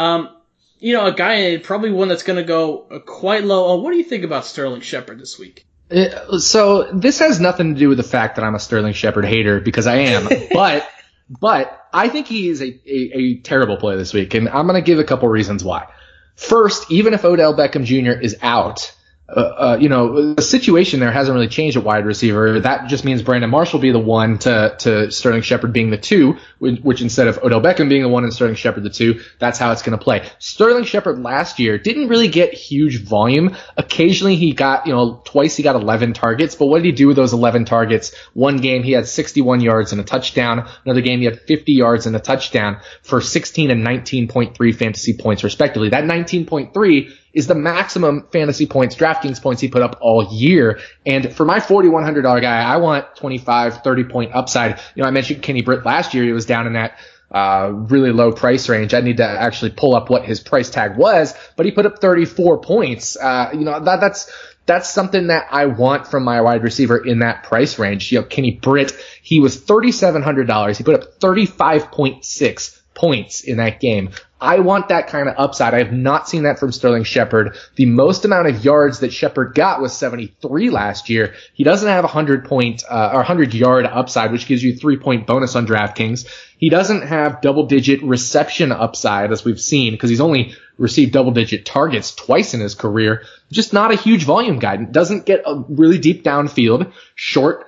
A guy, probably one that's going to go quite low. What do you think about Sterling Shepard this week? So this has nothing to do with the fact that I'm a Sterling Shepard hater because I am, but I think he is a terrible play this week, and I'm going to give a couple reasons why. First, even if Odell Beckham Jr. is out, the situation there hasn't really changed at wide receiver. That just means Brandon Marshall will be the 1 to Sterling Shepard being the 2, which instead of Odell Beckham being the 1 and Sterling Shepard the 2, that's how it's going to play. Sterling Shepard last year didn't really get huge volume. Occasionally he got, twice he got 11 targets, but what did he do with those 11 targets? One game he had 61 yards and a touchdown. Another game he had 50 yards and a touchdown for 16 and 19.3 fantasy points respectively. That 19.3 is the maximum fantasy points, DraftKings points he put up all year. And for my $4,100 guy, I want 25, 30 point upside. I mentioned Kenny Britt last year. He was down in that really low price range. I need to actually pull up what his price tag was, but he put up 34 points. That's something that I want from my wide receiver in that price range. Kenny Britt, he was $3,700. He put up 35.6 points in that game. I want that kind of upside. I have not seen that from Sterling Shepard. The most amount of yards that Shepard got was 73 last year. He doesn't have 100-yard upside, which gives you 3-point bonus on DraftKings. He doesn't have double-digit reception upside, as we've seen, because he's only received double-digit targets twice in his career. Just not a huge volume guy. Doesn't get a really deep downfield, short.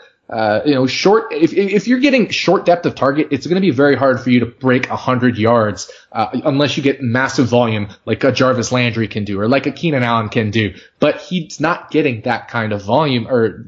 If you're getting short depth of target, it's going to be very hard for you to break 100 yards, unless you get massive volume like a Jarvis Landry can do or like a Keenan Allen can do. But he's not getting that kind of volume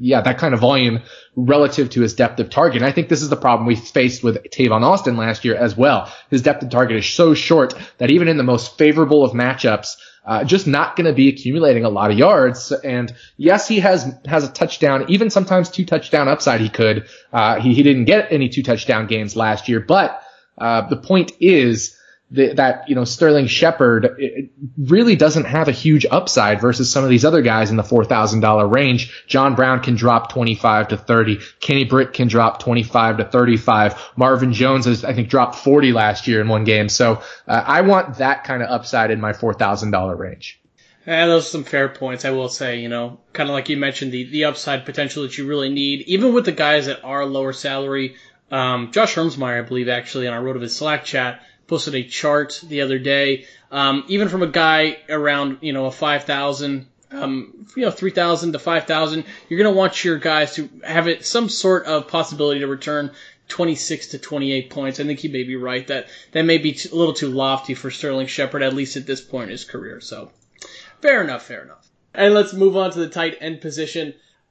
relative to his depth of target. And I think this is the problem we faced with Tavon Austin last year as well. His depth of target is so short that even in the most favorable of matchups, just not going to be accumulating a lot of yards. And yes, he has a touchdown, even sometimes 2 touchdown upside. He could. He didn't get any 2 touchdown games last year, but the point is that Sterling Shepard really doesn't have a huge upside versus some of these other guys in the $4,000 range. John Brown can drop 25 to 30. Kenny Britt can drop 25 to 35. Marvin Jones has, I think, dropped 40 last year in one game. So I want that kind of upside in my $4,000 range. Yeah, those are some fair points, I will say. Kind of like you mentioned, the upside potential that you really need, even with the guys that are lower salary. Josh Hermsmeyer, I believe, actually, on our Road of his Slack chat, posted a chart the other day. Even from a guy around, a 5,000, 3,000 to 5,000, you're going to want your guys to have some sort of possibility to return 26 to 28 points. I think he may be right. That may be a little too lofty for Sterling Shepard, at least at this point in his career. So, fair enough. And let's move on to the tight end position.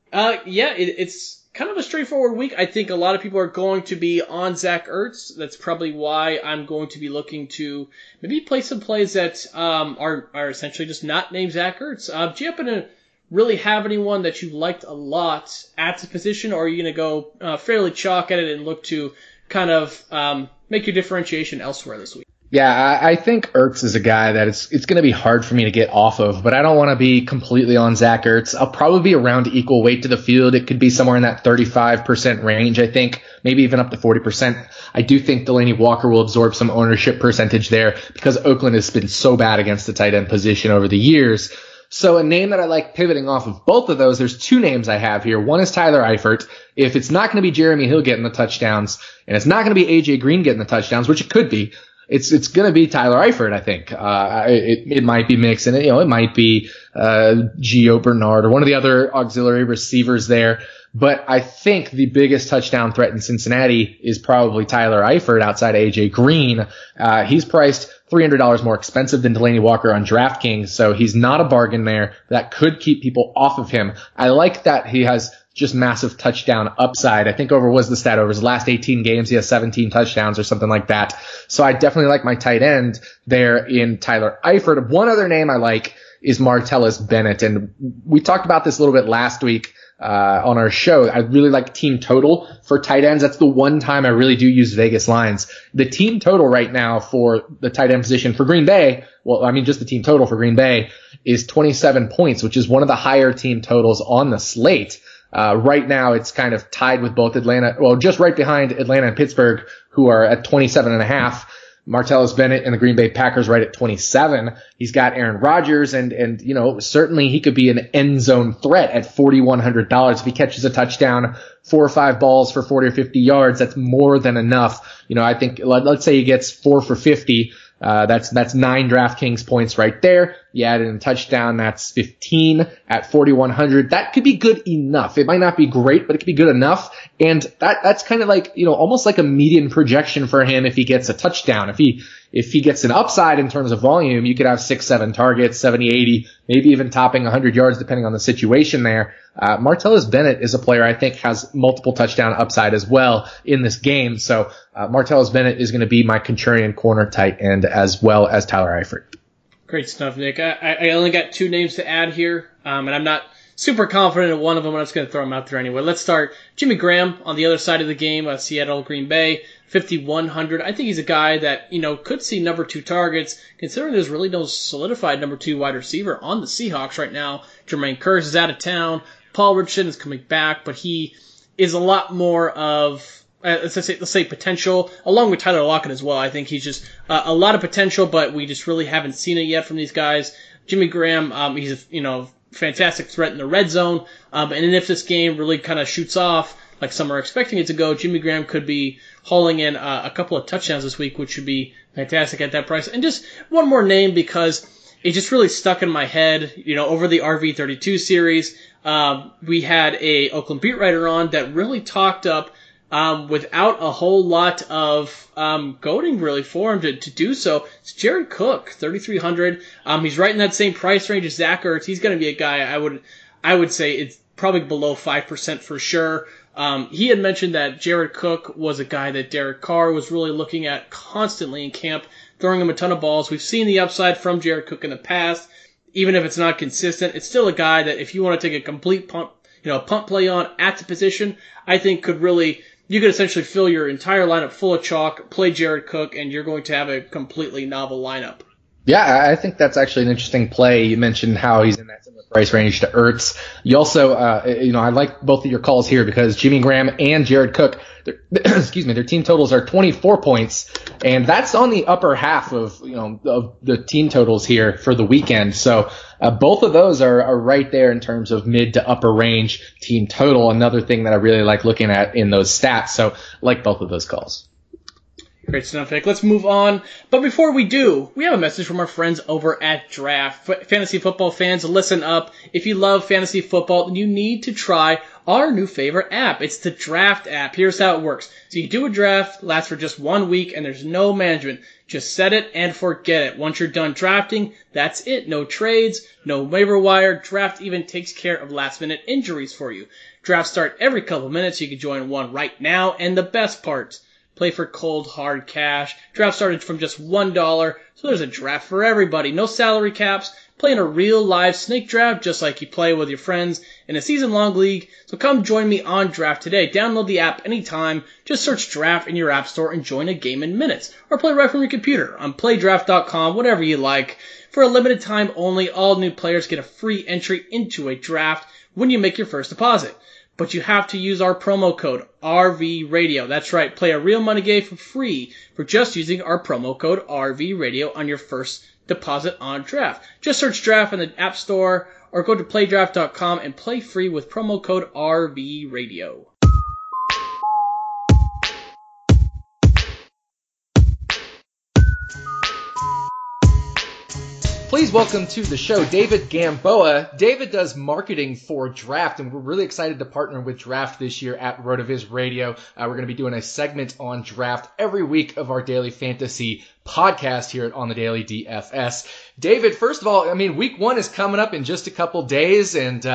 It's kind of a straightforward week. I think a lot of people are going to be on Zach Ertz. That's probably why I'm going to be looking to maybe play some plays that are essentially just not named Zach Ertz. Do you happen to really have anyone that you liked a lot at the position, or are you going to go fairly chalk at it and look to kind of make your differentiation elsewhere this week? Yeah, I think Ertz is a guy that it's going to be hard for me to get off of, but I don't want to be completely on Zach Ertz. I'll probably be around equal weight to the field. It could be somewhere in that 35% range, I think, maybe even up to 40%. I do think Delaney Walker will absorb some ownership percentage there because Oakland has been so bad against the tight end position over the years. So a name that I like pivoting off of both of those, there's 2 names I have here. One is Tyler Eifert. If it's not going to be Jeremy Hill getting the touchdowns, and it's not going to be AJ Green getting the touchdowns, which it could be, it's going to be Tyler Eifert, I think. It might be Mixon, it might be Gio Bernard or one of the other auxiliary receivers there. But I think the biggest touchdown threat in Cincinnati is probably Tyler Eifert outside AJ Green. He's priced $300 more expensive than Delaney Walker on DraftKings, so he's not a bargain there. That could keep people off of him. I like that he has just massive touchdown upside. I think over his last 18 games, he has 17 touchdowns or something like that. So I definitely like my tight end there in Tyler Eifert. One other name I like is Martellus Bennett. And we talked about this a little bit last week on our show. I really like team total for tight ends. That's the one time I really do use Vegas lines. The team total right now for the tight end position for Green Bay, just the team total for Green Bay is 27 points, which is one of the higher team totals on the slate. Right now it's kind of tied with both just right behind Atlanta and Pittsburgh, who are at 27.5. Martellus Bennett and the Green Bay Packers right at 27. He's got Aaron Rodgers and certainly he could be an end zone threat at $4,100. If he catches a touchdown, 4 or 5 balls for 40 or 50 yards, that's more than enough. I think, let's say he gets 4 for 50. That's 9 DraftKings points right there. You add in a touchdown, that's 15 at 4,100. That could be good enough. It might not be great, but it could be good enough. And that's kind of like, almost like a median projection for him if he gets a touchdown. If he gets an upside in terms of volume, you could have 6-7 targets, 70, 80, maybe even topping 100 yards depending on the situation there. Martellus Bennett is a player I think has multiple touchdown upside as well in this game. So Martellus Bennett is going to be my contrarian corner tight end as well as Tyler Eifert. Great stuff, Nick. I only got 2 names to add here, and I'm not super confident in one of them. I'm just going to throw them out there anyway. Let's start Jimmy Graham on the other side of the game, Seattle, Green Bay, 5,100. I think he's a guy that, could see number 2 targets, considering there's really no solidified number 2 wide receiver on the Seahawks right now. Jermaine Kearse is out of town. Paul Richardson is coming back, but he is a lot more of let's say potential, along with Tyler Lockett as well. I think he's just a lot of potential, but we just really haven't seen it yet from these guys. Jimmy Graham, he's a fantastic threat in the red zone, and if this game really kind of shoots off like some are expecting it to go, Jimmy Graham could be hauling in a couple of touchdowns this week, which would be fantastic at that price. And just one more name because it just really stuck in my head, over the RV32 series. We had a Oakland beat writer on that really talked up, without a whole lot of goading really for him to do so. It's Jared Cook, 3,300. He's right in that same price range as Zach Ertz. He's going to be a guy I would say it's probably below 5% for sure. He had mentioned that Jared Cook was a guy that Derek Carr was really looking at constantly in camp, throwing him a ton of balls. We've seen the upside from Jared Cook in the past. Even if it's not consistent, it's still a guy that if you want to take a complete punt play on at the position, I think you could essentially fill your entire lineup full of chalk, play Jared Cook, and you're going to have a completely novel lineup. Yeah, I think that's actually an interesting play. You mentioned how he's in that similar price range to Ertz. You also, I like both of your calls here because Jimmy Graham and Jared Cook, their team totals are 24 points, and that's on the upper half of the team totals here for the weekend. So both of those are right there in terms of mid to upper range team total. Another thing that I really like looking at in those stats. So like both of those calls. Great stuff, Vic. Let's move on. But before we do, we have a message from our friends over at Draft. Fantasy football fans, listen up. If you love fantasy football, then you need to try our new favorite app. It's the Draft app. Here's how it works. So you do a draft, lasts for just 1 week, and there's no management. Just set it and forget it. Once you're done drafting, that's it. No trades, no waiver wire. Draft even takes care of last-minute injuries for you. Drafts start every couple minutes. You can join one right now. And the best part, play for cold, hard cash. Draft started from just $1, so there's a draft for everybody. No salary caps. Play in a real live snake draft just like you play with your friends in a season-long league. So come join me on Draft today. Download the app anytime. Just search Draft in your app store and join a game in minutes. Or play right from your computer on playdraft.com, whatever you like. For a limited time only, all new players get a free entry into a draft when you make your first deposit. But you have to use our promo code RVRadio. That's right, play a real money game for free for just using our promo code RVRadio on your first deposit on Draft. Just search Draft in the App Store or go to playdraft.com and play free with promo code RVRadio. Please welcome to the show David Gamboa. David does marketing for Draft, and we're really excited to partner with Draft this year at RotoViz Radio. We're going to be doing a segment on Draft every week of our daily fantasy podcast here On the Daily DFS. David, first of all, week 1 is coming up in just a couple days, and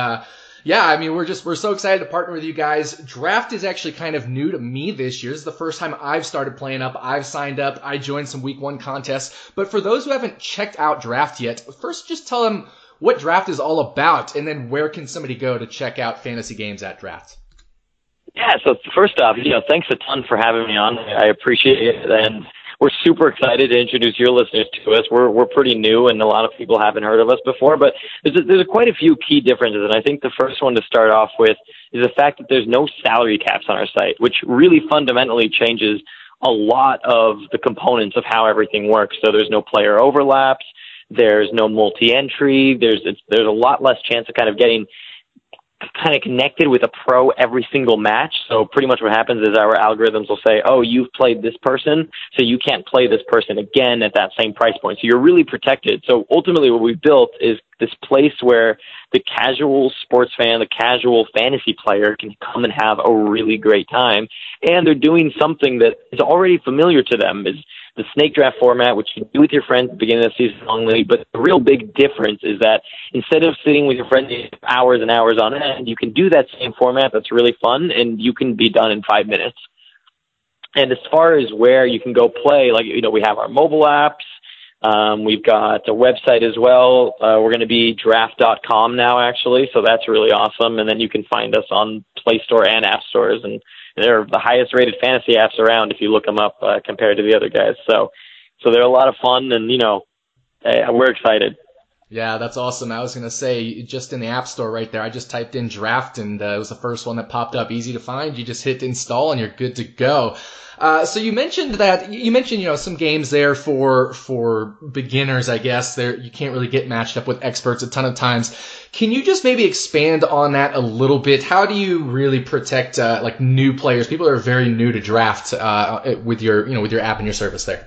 we're so excited to partner with you guys. Draft is actually kind of new to me this year. This is the first time I've started playing up. I've signed up. I joined some week 1 contests. But for those who haven't checked out Draft yet, first just tell them what Draft is all about, and then where can somebody go to check out fantasy games at Draft? Yeah, so first off, thanks a ton for having me on. I appreciate it, and we're super excited to introduce your listeners to us. We're pretty new, and a lot of people haven't heard of us before, but there's quite a few key differences, and I think the first one to start off with is the fact that there's no salary caps on our site, which really fundamentally changes a lot of the components of how everything works. So there's no player overlaps, there's no multi-entry, there's a lot less chance of kind of getting kind of connected with a pro every single match. So pretty much what happens is our algorithms will say, oh, you've played this person, so you can't play this person again at that same price point. So you're really protected. So ultimately what we've built is this place where the casual sports fan, the casual fantasy player can come and have a really great time. And they're doing something that is already familiar to them, is the snake draft format, which you do with your friends at the beginning of the season long league. But the real big difference is that instead of sitting with your friends hours and hours on end, you can do that same format that's really fun, and you can be done in 5 minutes. And as far as where you can go play, we have our mobile apps. We've got a website as well. We're going to be draft.com now, actually. So that's really awesome. And then you can find us on Play Store and App Stores. And they're the highest rated fantasy apps around if you look them up compared to the other guys. So they're a lot of fun, and, we're excited. Yeah, that's awesome. I was going to say, just in the App Store right there, I just typed in draft and it was the first one that popped up. Easy to find. You just hit install and you're good to go. So you mentioned, some games there for beginners, I guess. There, you can't really get matched up with experts a ton of times. Can you just maybe expand on that a little bit? How do you really protect, new players, people that are very new to draft, with your app and your service there?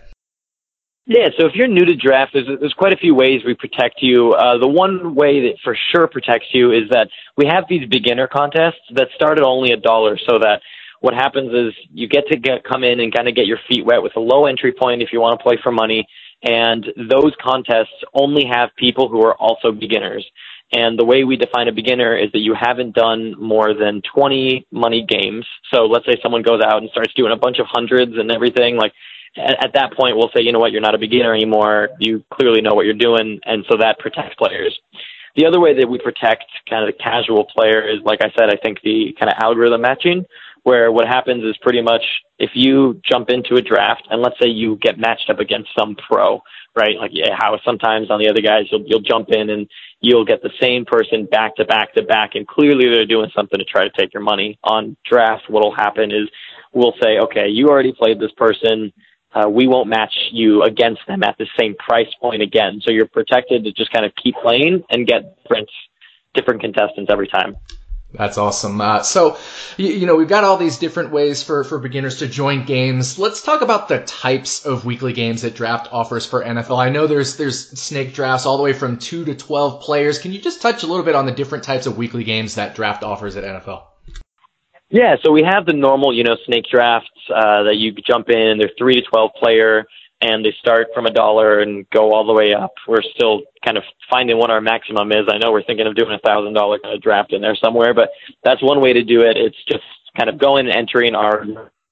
Yeah, so if you're new to draft, there's quite a few ways we protect you. The one way that for sure protects you is that we have these beginner contests that start at only $1, so that what happens is you get to come in and kind of get your feet wet with a low entry point if you want to play for money, and those contests only have people who are also beginners. And the way we define a beginner is that you haven't done more than 20 money games. So let's say someone goes out and starts doing a bunch of hundreds and everything, at that point, we'll say, you know what, you're not a beginner anymore. You clearly know what you're doing, and so that protects players. The other way that we protect kind of the casual player is, like I said, I think the kind of algorithm matching, where what happens is pretty much if you jump into a draft and let's say you get matched up against some pro, right? How sometimes on the other guys, you'll jump in and you'll get the same person back to back to back, and clearly they're doing something to try to take your money. On draft, what'll happen is we'll say, okay, you already played this person. We won't match you against them at the same price point again. So you're protected to just kind of keep playing and get different contestants every time. That's awesome. So we've got all these different ways for beginners to join games. Let's talk about the types of weekly games that Draft offers for NFL. I know there's snake drafts all the way from 2 to 12 players. Can you just touch a little bit on the different types of weekly games that Draft offers at NFL? Yeah, so we have the normal, snake drafts that you jump in. They're 3 to 12 player, and they start from $1 and go all the way up. We're still kind of finding what our maximum is. I know we're thinking of doing $1,000 kind of draft in there somewhere, but that's one way to do it. It's just kind of going and entering our.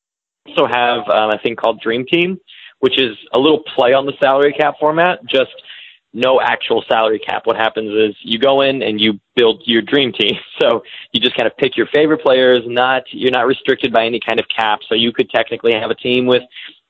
We also have a thing called Dream Team, which is a little play on the salary cap format, just no actual salary cap. What happens is you go in and you build your dream team. So you just kind of pick your favorite players. You're not restricted by any kind of cap. So you could technically have a team with,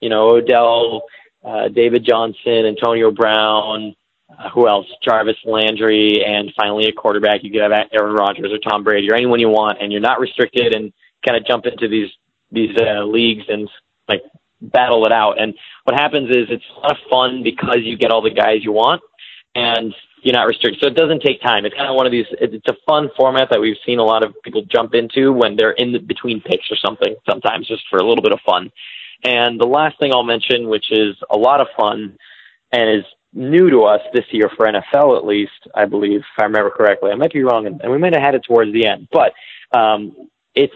Odell, David Johnson, Antonio Brown, who else? Jarvis Landry, and finally a quarterback. You could have Aaron Rodgers or Tom Brady or anyone you want, and you're not restricted, and kind of jump into these leagues and battle it out. And what happens is it's a lot of fun because you get all the guys you want, and you're not restricted. So it doesn't take time. It's kind of one of these, it's a fun format that we've seen a lot of people jump into when they're in between picks or something, sometimes just for a little bit of fun. And the last thing I'll mention, which is a lot of fun and is new to us this year for NFL, at least, I believe, if I remember correctly. I might be wrong, and we might have had it towards the end, but it's,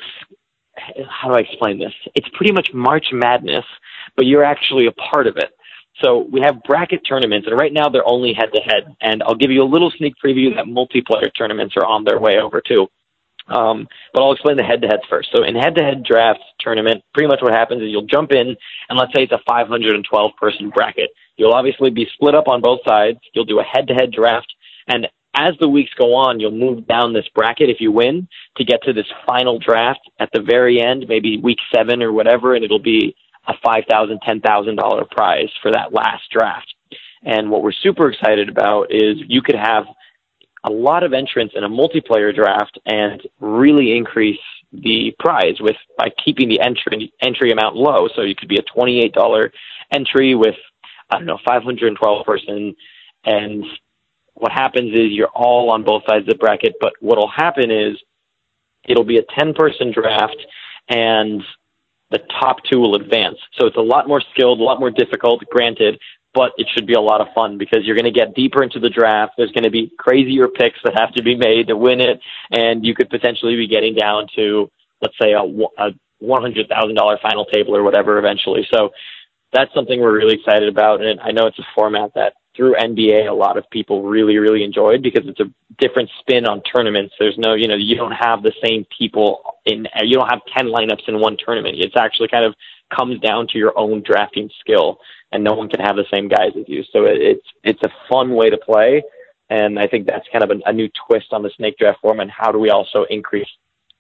how do I explain this? It's pretty much March Madness, but you're actually a part of it. So we have bracket tournaments, and right now they're only head-to-head. And I'll give you a little sneak preview that multiplayer tournaments are on their way over too. But I'll explain the head-to-heads first. So in head-to-head draft tournament, pretty much what happens is you'll jump in, and let's say it's a 512-person bracket. You'll obviously be split up on both sides. You'll do a head-to-head draft, and as the weeks go on, you'll move down this bracket if you win to get to this final draft at the very end, maybe week 7 or whatever, and it'll be a $5,000, $10,000 prize for that last draft. And what we're super excited about is you could have a lot of entrants in a multiplayer draft and really increase the prize by keeping the entry amount low. So you could be a $28 entry with, 512 person. And what happens is you're all on both sides of the bracket, but what'll happen is it'll be a 10-person draft and the top 2 will advance. So it's a lot more skilled, a lot more difficult, granted, but it should be a lot of fun because you're going to get deeper into the draft. There's going to be crazier picks that have to be made to win it, and you could potentially be getting down to, let's say, a $100,000 final table or whatever eventually. So that's something we're really excited about, and I know it's a format that through NBA, a lot of people really, really enjoyed because it's a different spin on tournaments. There's no, you don't have the same people you don't have 10 lineups in one tournament. It's actually kind of comes down to your own drafting skill, and no one can have the same guys as you. So it's a fun way to play. And I think that's kind of a new twist on the snake draft form. And how do we also increase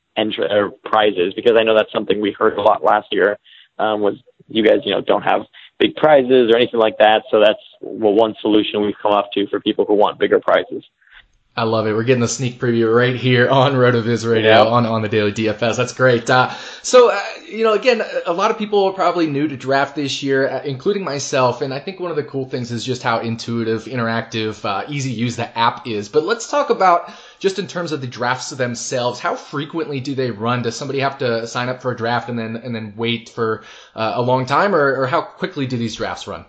prizes? Because I know that's something we heard a lot last year, was you guys, don't have big prizes or anything like that. So that's one solution we've come up to for people who want bigger prizes. I love it. We're getting a sneak preview right here on RotoViz Radio on the Daily DFS. That's great. So, again, a lot of people are probably new to draft this year, including myself. And I think one of the cool things is just how intuitive, interactive, easy to use the app is. But let's talk about just in terms of the drafts themselves. How frequently do they run? Does somebody have to sign up for a draft and then wait for a long time, or how quickly do these drafts run?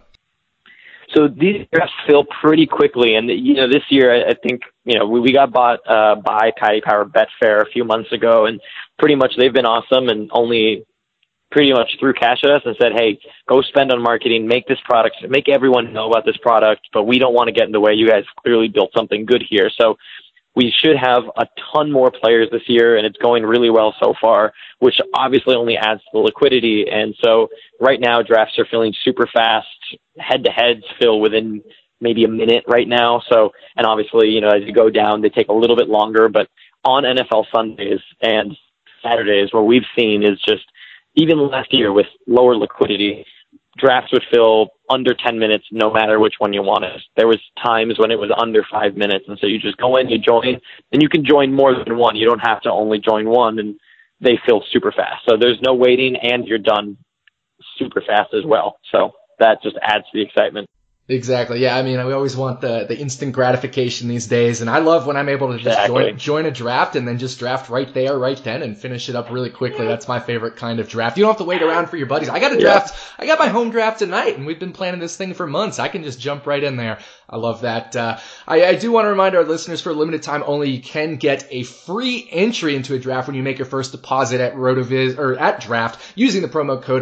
So these drafts fill pretty quickly, and this year I think we got bought by Paddy Power Betfair a few months ago, and pretty much they've been awesome and only pretty much threw cash at us and said, "Hey, go spend on marketing, make this product, make everyone know about this product, but we don't want to get in the way. You guys clearly built something good here." So we should have a ton more players this year, and it's going really well so far, which obviously only adds to the liquidity. And so right now, drafts are filling super fast. Head-to-heads fill within maybe a minute right now. So, and obviously, as you go down, they take a little bit longer. But on NFL Sundays and Saturdays, what we've seen is just, even last year with lower liquidity, drafts would fill under 10 minutes no matter which one you wanted. There was times when it was under 5 minutes, and so you just go in, you join, and you can join more than one. You don't have to only join one, and they fill super fast. So there's no waiting, and you're done super fast as well. So that just adds to the excitement. Exactly. Yeah. I mean, we always want the instant gratification these days. And I love when I'm able to just join a draft and then just draft right there, right then, and finish it up really quickly. That's my favorite kind of draft. You don't have to wait around for your buddies. I got a draft. I got my home draft tonight, and we've been planning this thing for months. I can just jump right in there. I love that. I do want to remind our listeners, for a limited time only, you can get a free entry into a draft when you make your first deposit at RotoViz or at Draft using the promo code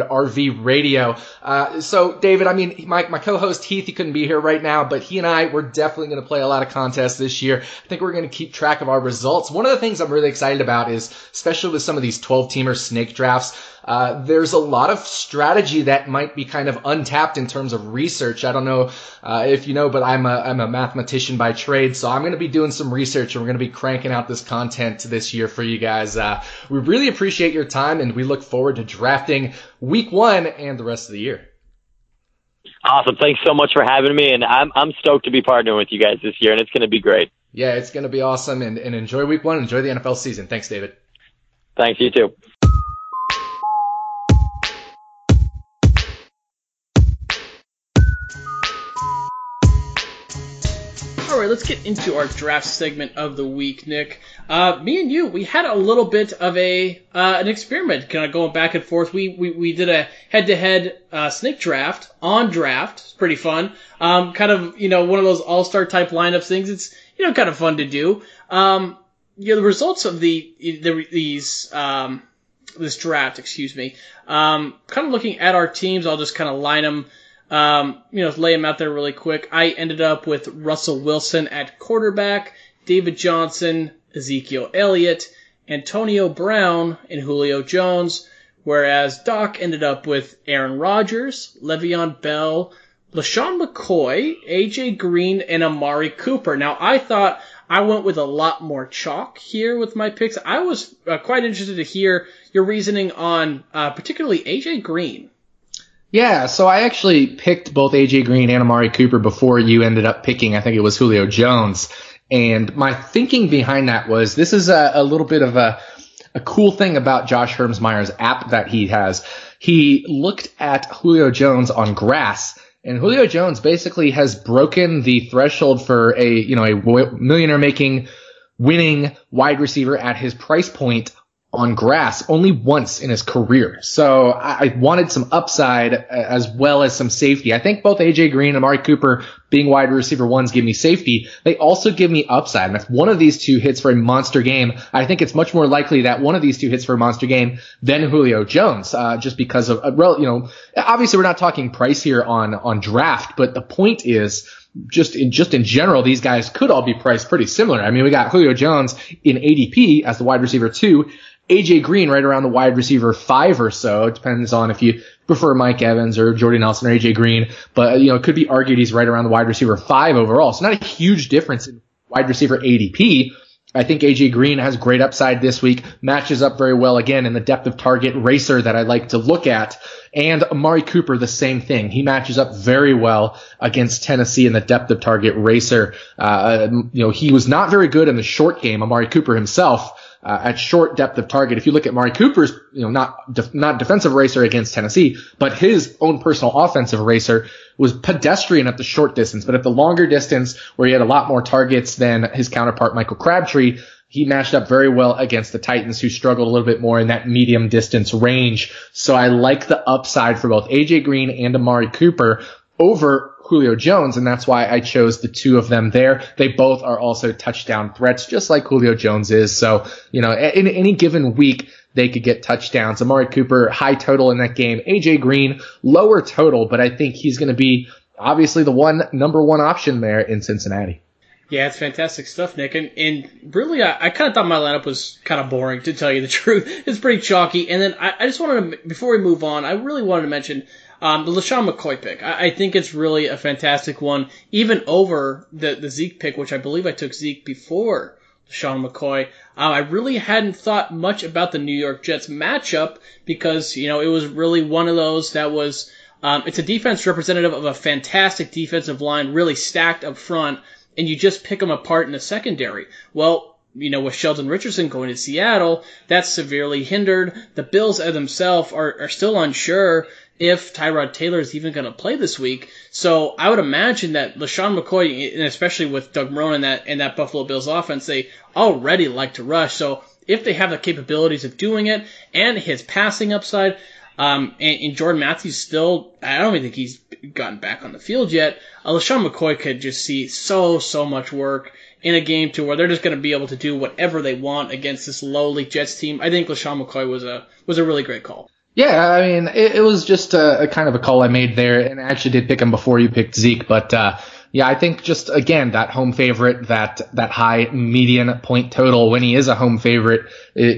RVRadio. So David, I mean, my co-host Heath, couldn't be here right now, but he and I, we're definitely going to play a lot of contests this year. I think we're going to keep track of our results. One of the things I'm really excited about is, especially with some of these 12-teamer snake drafts, there's a lot of strategy that might be kind of untapped in terms of research. I don't know if you know, but I'm a mathematician by trade, so I'm going to be doing some research, and we're going to be cranking out this content this year for you guys. We really appreciate your time, and we look forward to drafting week 1 and the rest of the year. Awesome. Thanks so much for having me, and I'm stoked to be partnering with you guys this year, and it's going to be great. Yeah, it's going to be awesome, and enjoy week 1. Enjoy the NFL season. Thanks, David. Thanks, you too. All right, let's get into our draft segment of the week, Nick. Me and you, we had a little bit of an experiment, kind of going back and forth. We did a head-to-head snake draft on Draft. It's pretty fun. Kind of, one of those all-star type lineups things. It's, kind of fun to do. The results of this draft, kind of looking at our teams, I'll just kind of line them. Lay him out there really quick. I ended up with Russell Wilson at quarterback, David Johnson, Ezekiel Elliott, Antonio Brown, and Julio Jones, whereas Doc ended up with Aaron Rodgers, Le'Veon Bell, LaShawn McCoy, AJ Green, and Amari Cooper. Now, I thought I went with a lot more chalk here with my picks. I was quite interested to hear your reasoning on particularly AJ Green. Yeah, so I actually picked both AJ Green and Amari Cooper before you ended up picking, I think it was Julio Jones. And my thinking behind that was, this is a little bit of a cool thing about Josh Hermsmeyer's app that he has. He looked at Julio Jones on grass, and Julio Jones basically has broken the threshold for a millionaire making winning wide receiver at his price point on grass only once in his career. So I wanted some upside as well as some safety. I think both AJ Green and Amari Cooper, being wide receiver ones, give me safety. They also give me upside. And if one of these two hits for a monster game, I think it's much more likely that one of these two hits for a monster game than Julio Jones, just because of, obviously we're not talking price here on draft, but the point is, just in general, these guys could all be priced pretty similar. I mean, we got Julio Jones in ADP as the wide receiver 2, AJ Green right around the wide receiver 5 or so. It depends on if you prefer Mike Evans or Jordy Nelson or AJ Green, but it could be argued he's right around the wide receiver 5 overall. So not a huge difference in wide receiver ADP. I think AJ Green has great upside this week, matches up very well again in the depth of target racer that I like to look at. And Amari Cooper, the same thing. He matches up very well against Tennessee in the depth of target racer. He was not very good in the short game, Amari Cooper himself, at short depth of target. If you look at Amari Cooper's, not defensive racer against Tennessee, but his own personal offensive racer was pedestrian at the short distance, but at the longer distance where he had a lot more targets than his counterpart Michael Crabtree, he matched up very well against the Titans, who struggled a little bit more in that medium distance range. So I like the upside for both AJ Green and Amari Cooper over Julio Jones, and that's why I chose the two of them there. They both are also touchdown threats, just like Julio Jones is. So, in any given week, they could get touchdowns. Amari Cooper, high total in that game. AJ Green, lower total, but I think he's going to be obviously the number one option there in Cincinnati. Yeah, it's fantastic stuff, Nick. And really, I kind of thought my lineup was kind of boring, to tell you the truth. It's pretty chalky. And then I just wanted to, before we move on, I really wanted to mention the LeSean McCoy pick. I think it's really a fantastic one, even over the Zeke pick, which I believe I took Zeke before LeSean McCoy. I really hadn't thought much about the New York Jets matchup because, it was really one of those that was, it's a defense representative of a fantastic defensive line, really stacked up front, and you just pick them apart in the secondary. Well, with Sheldon Richardson going to Seattle, that's severely hindered. The Bills themselves are still unsure if Tyrod Taylor is even going to play this week. So I would imagine that LeSean McCoy, and especially with Doug Marrone and that Buffalo Bills offense, they already like to rush. So if they have the capabilities of doing it and his passing upside, and Jordan Matthews still, I don't even think he's gotten back on the field yet. LeSean McCoy could just see so much work in a game to where they're just going to be able to do whatever they want against this lowly Jets team. I think LeSean McCoy was a really great call. Yeah, I mean, it was just a kind of a call I made there, and I actually did pick him before you picked Zeke, but yeah, I think just, again, that home favorite, that high median point total when he is a home favorite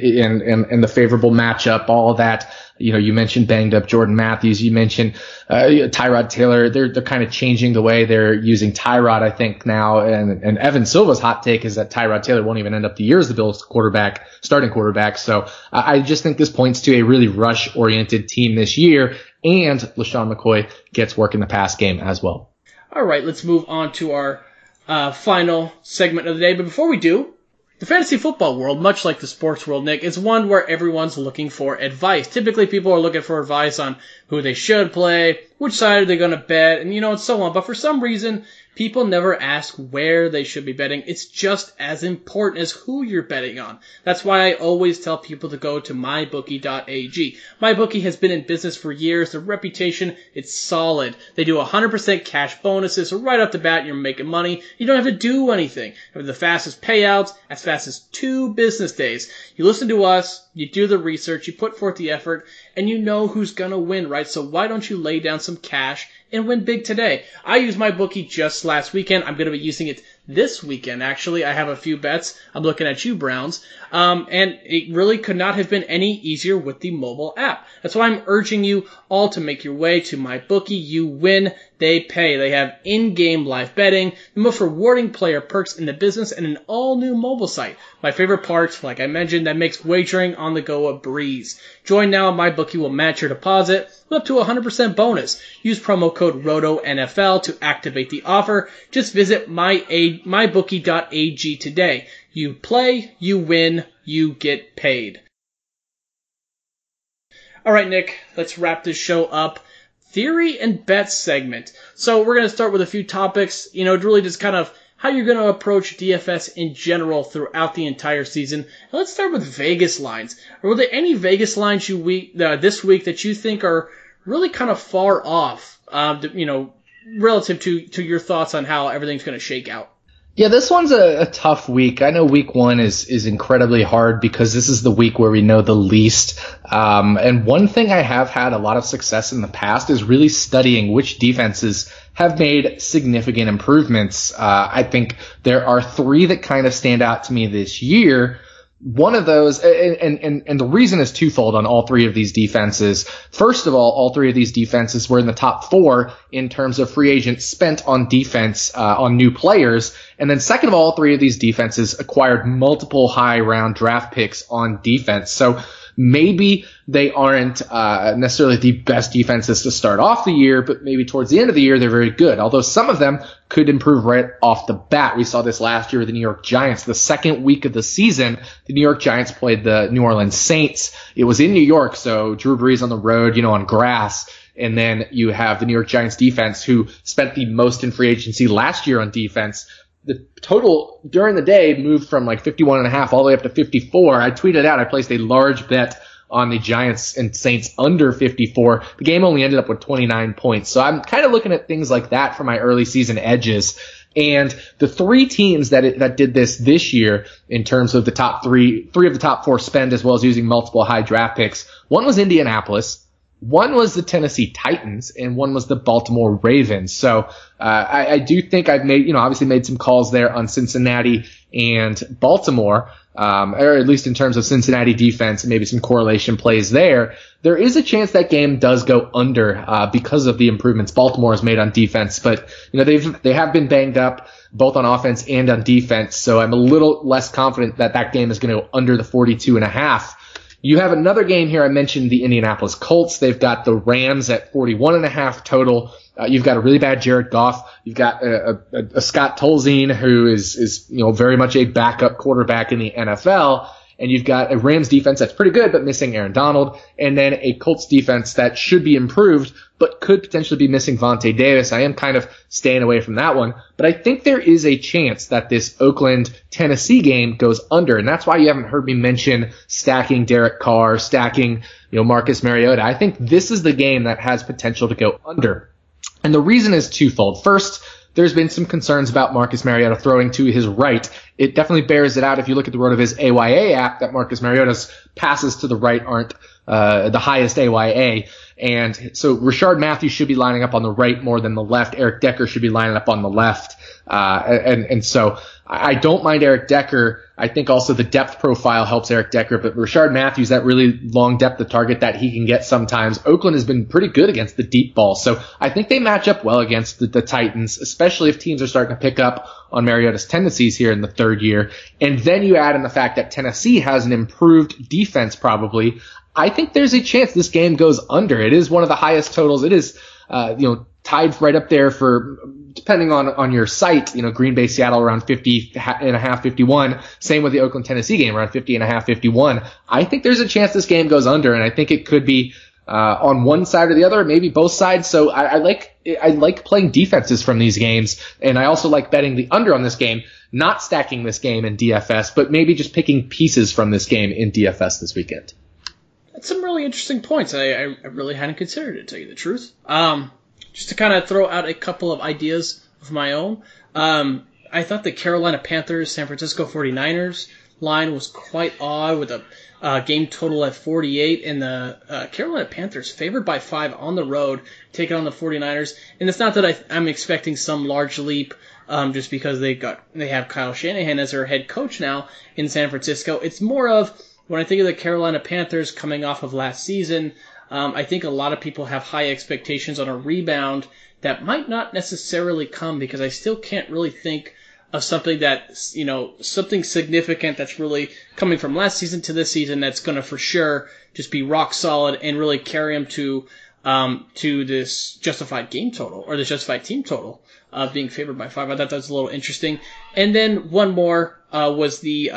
and the favorable matchup, all of that. You mentioned banged up Jordan Matthews. You mentioned Tyrod Taylor. They're kind of changing the way they're using Tyrod, I think, now. And Evan Silva's hot take is that Tyrod Taylor won't even end up the year as the Bills starting quarterback. So I just think this points to a really rush-oriented team this year, and LeSean McCoy gets work in the pass game as well. All right, let's move on to our final segment of the day. But before we do, the fantasy football world, much like the sports world, Nick, is one where everyone's looking for advice. Typically, people are looking for advice on who they should play, which side are they going to bet, and so on. But for some reason, people never ask where they should be betting. It's just as important as who you're betting on. That's why I always tell people to go to mybookie.ag. MyBookie has been in business for years. The reputation, it's solid. They do 100% cash bonuses, so right off the bat, you're making money. You don't have to do anything. They have the fastest payouts, as fast as 2 business days. You listen to us, you do the research, you put forth the effort, and you know who's going to win, right? So why don't you lay down some cash and win big today? I used MyBookie just last weekend. I'm going to be using it this weekend, actually. I have a few bets. I'm looking at you, Browns. And it really could not have been any easier with the mobile app. That's why I'm urging you all to make your way to MyBookie. You win, they pay. They have in-game live betting, the most rewarding player perks in the business, and an all-new mobile site. My favorite part, like I mentioned, that makes wagering on the go a breeze. Join now, MyBookie will match your deposit with up to 100% bonus. Use promo code ROTONFL to activate the offer. Just visit mybookie.ag today. You play, you win, you get paid. All right, Nick, let's wrap this show up. Theory and bets segment. So we're going to start with a few topics, really just kind of how you're going to approach DFS in general throughout the entire season. And let's start with Vegas lines. Were there any Vegas lines this week that you think are really kind of far off, relative to your thoughts on how everything's going to shake out? Yeah, this one's a tough week. I know week 1 is incredibly hard because this is the week where we know the least. And one thing I have had a lot of success in the past is really studying which defenses have made significant improvements. I think there are 3 that kind of stand out to me this year. One of those, and the reason is twofold on all three of these defenses. First of all three of these defenses were in the top 4 in terms of free agents spent on defense, on new players. And then second of all three of these defenses acquired multiple high round draft picks on defense. So maybe they aren't necessarily the best defenses to start off the year, but maybe towards the end of the year they're very good. Although some of them could improve right off the bat. We saw this last year with the New York Giants. The second week of the season, the New York Giants played the New Orleans Saints. It was in New York, so Drew Brees on the road, on grass. And then you have the New York Giants defense, who spent the most in free agency last year on defense. The total during the day moved from like 51.5 all the way up to 54. I tweeted out I placed a large bet on the Giants and Saints under 54. The game only ended up with 29 points. So I'm kind of looking at things like that for my early season edges. And the three teams that did this year in terms of the top three of the top 4 spend, as well as using multiple high draft picks. One was Indianapolis. One was the Tennessee Titans, and one was the Baltimore Ravens. So I do think I've obviously made some calls there on Cincinnati and Baltimore, or at least in terms of Cincinnati defense, maybe some correlation plays there. There is a chance that game does go under because of the improvements Baltimore has made on defense. But they have been banged up both on offense and on defense. So I'm a little less confident that game is going to go under the 42.5. You have another game here. I mentioned the Indianapolis Colts. They've got the Rams at 41.5 total. You've got a really bad Jared Goff. You've got a Scott Tolzien who is very much a backup quarterback in the NFL. And you've got a Rams defense that's pretty good, but missing Aaron Donald. And then a Colts defense that should be improved, but could potentially be missing Vontae Davis. I am kind of staying away from that one. But I think there is a chance that this Oakland-Tennessee game goes under. And that's why you haven't heard me mention stacking Derek Carr, stacking Marcus Mariota. I think this is the game that has potential to go under. And the reason is twofold. First, there's been some concerns about Marcus Mariota throwing to his right. It definitely bears it out if you look at the RotoViz AYA app that Marcus Mariota's passes to the right aren't the highest AYA. And so Rashard Matthews should be lining up on the right more than the left. Eric Decker should be lining up on the left. And so I don't mind Eric Decker. I think also the depth profile helps Eric Decker, but Rashard Matthews, that really long depth of target that he can get sometimes. Oakland has been pretty good against the deep ball. So I think they match up well against the Titans, especially if teams are starting to pick up on Mariota's tendencies here in the third year. And then you add in the fact that Tennessee has an improved defense probably. I think there's a chance this game goes under. It is one of the highest totals. It is, tied right up there for, depending on your site, Green Bay, Seattle around 50.5, 51. Same with the Oakland, Tennessee game around 50.5, 51. I think there's a chance this game goes under, and I think it could be, on one side or the other, maybe both sides. So I like playing defenses from these games, and I also like betting the under on this game, not stacking this game in DFS, but maybe just picking pieces from this game in DFS this weekend. That's some really interesting points. I really hadn't considered it, to tell you the truth. Just to kind of throw out a couple of ideas of my own. I thought the Carolina Panthers, San Francisco 49ers line was quite odd with a game total at 48, and the Carolina Panthers favored by 5 on the road, taking on the 49ers. And it's not that I'm expecting some large leap just because they have Kyle Shanahan as their head coach now in San Francisco. It's more of, when I think of the Carolina Panthers coming off of last season, I think a lot of people have high expectations on a rebound that might not necessarily come, because I still can't really think of something that, something significant that's really coming from last season to this season that's going to for sure just be rock solid and really carry them to this justified game total, or this justified team total of being favored by 5. I thought that was a little interesting. And then one more was the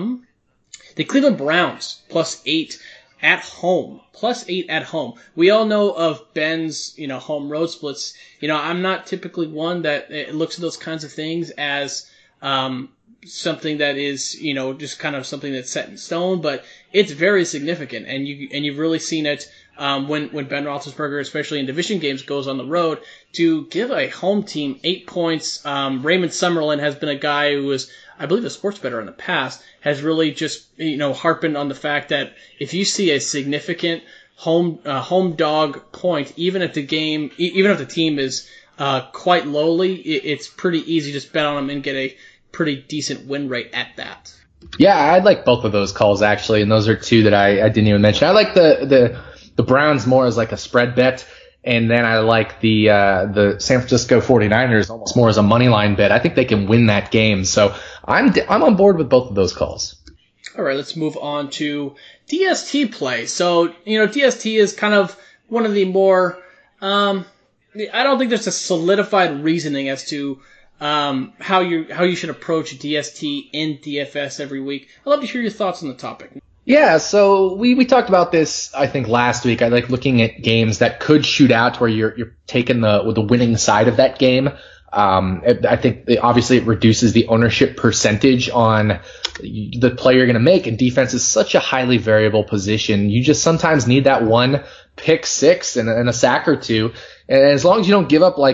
Cleveland Browns +8 at home. +8 at home. We all know of Ben's, home road splits. I'm not typically one that looks at those kinds of things as something that is, just kind of something that's set in stone, but it's very significant, and you've really seen it when Ben Roethlisberger, especially in division games, goes on the road to give a home team 8 points. Raymond Summerlin has been a guy who was, I believe, a sports bettor in the past, has really just, harped on the fact that if you see a significant home dog point, even if the team is quite lowly, it's pretty easy to just bet on them and get a pretty decent win rate at that. Yeah, I like both of those calls actually, and those are two that I didn't even mention. I like the Browns more as like a spread bet, and then I like the San Francisco 49ers almost more as a money line bet. I think they can win that game, so I'm on board with both of those calls. All right, let's move on to DST play. So, DST is kind of one of the more, I don't think there's a solidified reasoning as to how you should approach DST in DFS every week. I'd love to hear your thoughts on the topic. Yeah, so we talked about this, I think, last week. I like looking at games that could shoot out where you're taking the winning side of that game. I think obviously it reduces the ownership percentage on the play you're going to make, and defense is such a highly variable position. You just sometimes need that one pick six and a sack or two. And as long as you don't give up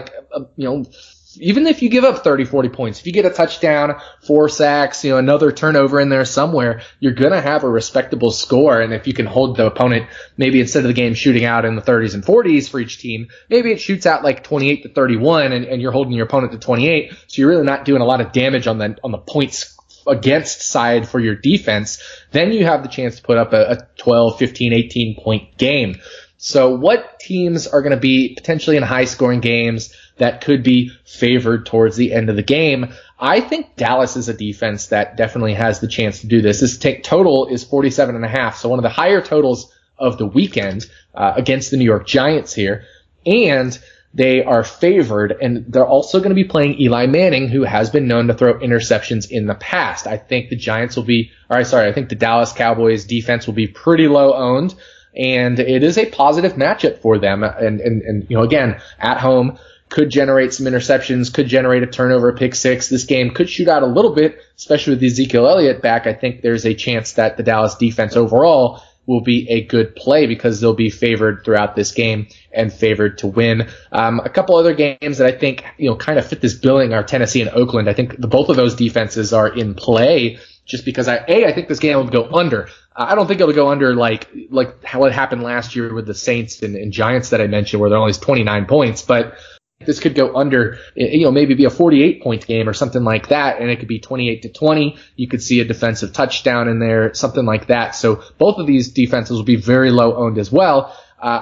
even if you give up 30, 40 points, if you get a touchdown, 4 sacks, another turnover in there somewhere, you're going to have a respectable score. And if you can hold the opponent, maybe instead of the game shooting out in the 30s and 40s for each team, maybe it shoots out like 28-31 and you're holding your opponent to 28. So you're really not doing a lot of damage on the points against side for your defense. Then you have the chance to put up a 12, 15, 18 point game. So what teams are going to be potentially in high scoring games that could be favored towards the end of the game? I think Dallas is a defense that definitely has the chance to do this. This total is 47.5, so one of the higher totals of the weekend against the New York Giants here. And they are favored, and they're also going to be playing Eli Manning, who has been known to throw interceptions in the past. I think I think the Dallas Cowboys defense will be pretty low owned. And it is a positive matchup for them. And again, at home, could generate some interceptions, could generate a turnover, pick six. This game could shoot out a little bit, especially with Ezekiel Elliott back. I think there's a chance that the Dallas defense overall will be a good play because they'll be favored throughout this game and favored to win. A couple other games that I think, kind of fit this billing are Tennessee and Oakland. I think both of those defenses are in play just because I think this game will go under. I don't think it'll go under like how it happened last year with the Saints and Giants that I mentioned where there are only 29 points, but this could go under, maybe be a 48-point game or something like that, and it could be 28-20. You could see a defensive touchdown in there, something like that. So both of these defenses will be very low owned as well.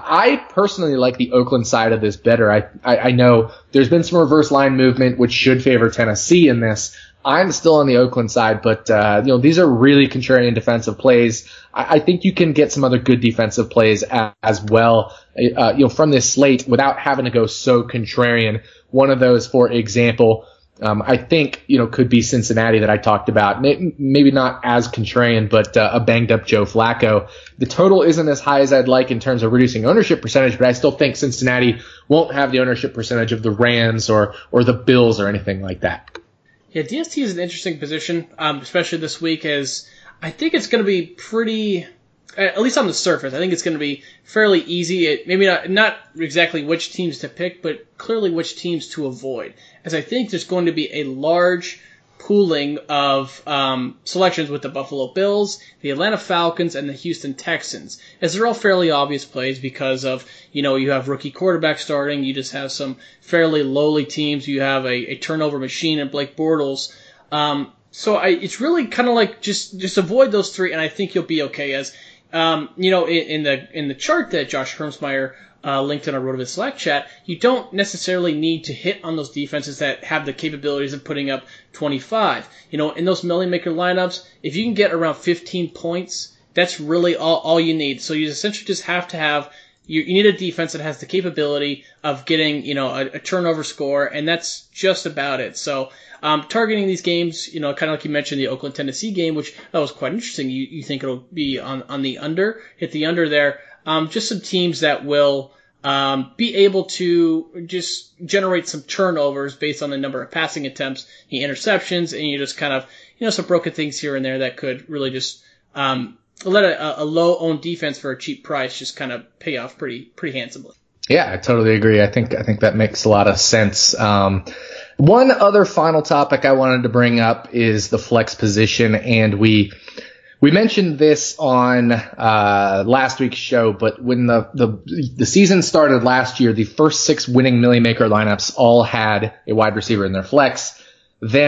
I personally like the Oakland side of this better. I know there's been some reverse line movement, which should favor Tennessee in this. I'm still on the Oakland side, but these are really contrarian defensive plays. I think you can get some other good defensive plays as well, from this slate without having to go so contrarian. One of those, for example, I think could be Cincinnati that I talked about. Maybe not as contrarian, but a banged up Joe Flacco. The total isn't as high as I'd like in terms of reducing ownership percentage, but I still think Cincinnati won't have the ownership percentage of the Rams or the Bills or anything like that. Yeah, DST is an interesting position, especially this week, as I think it's going to be pretty, at least on the surface, I think it's going to be fairly easy. Maybe not exactly which teams to pick, but clearly which teams to avoid, as I think there's going to be a large pooling of selections with the Buffalo Bills, the Atlanta Falcons, and the Houston Texans, as they're all fairly obvious plays because of, you have rookie quarterback starting, you just have some fairly lowly teams, you have a turnover machine in Blake Bortles. So it's really kind of like just avoid those three, and I think you'll be okay. As in the chart that Josh Hermsmeyer linked in our RotoViz Slack chat, you don't necessarily need to hit on those defenses that have the capabilities of putting up 25. In those Million Maker lineups, if you can get around 15 points, that's really all you need. So you essentially just have to have, you need a defense that has the capability of getting, a turnover score, and that's just about it. So targeting these games, kind of like you mentioned, the Oakland Tennessee game, which that was quite interesting. You think it'll be on the under, hit the under there. Just some teams that will be able to just generate some turnovers based on the number of passing attempts, the interceptions, and you just kind of, some broken things here and there that could really just let a low-owned defense for a cheap price just kind of pay off pretty handsomely. Yeah, I totally agree. I think that makes a lot of sense. One other final topic I wanted to bring up is the flex position, and we mentioned this on last week's show, but when the season started last year, the first 6 winning Million Maker lineups all had a wide receiver in their flex. Then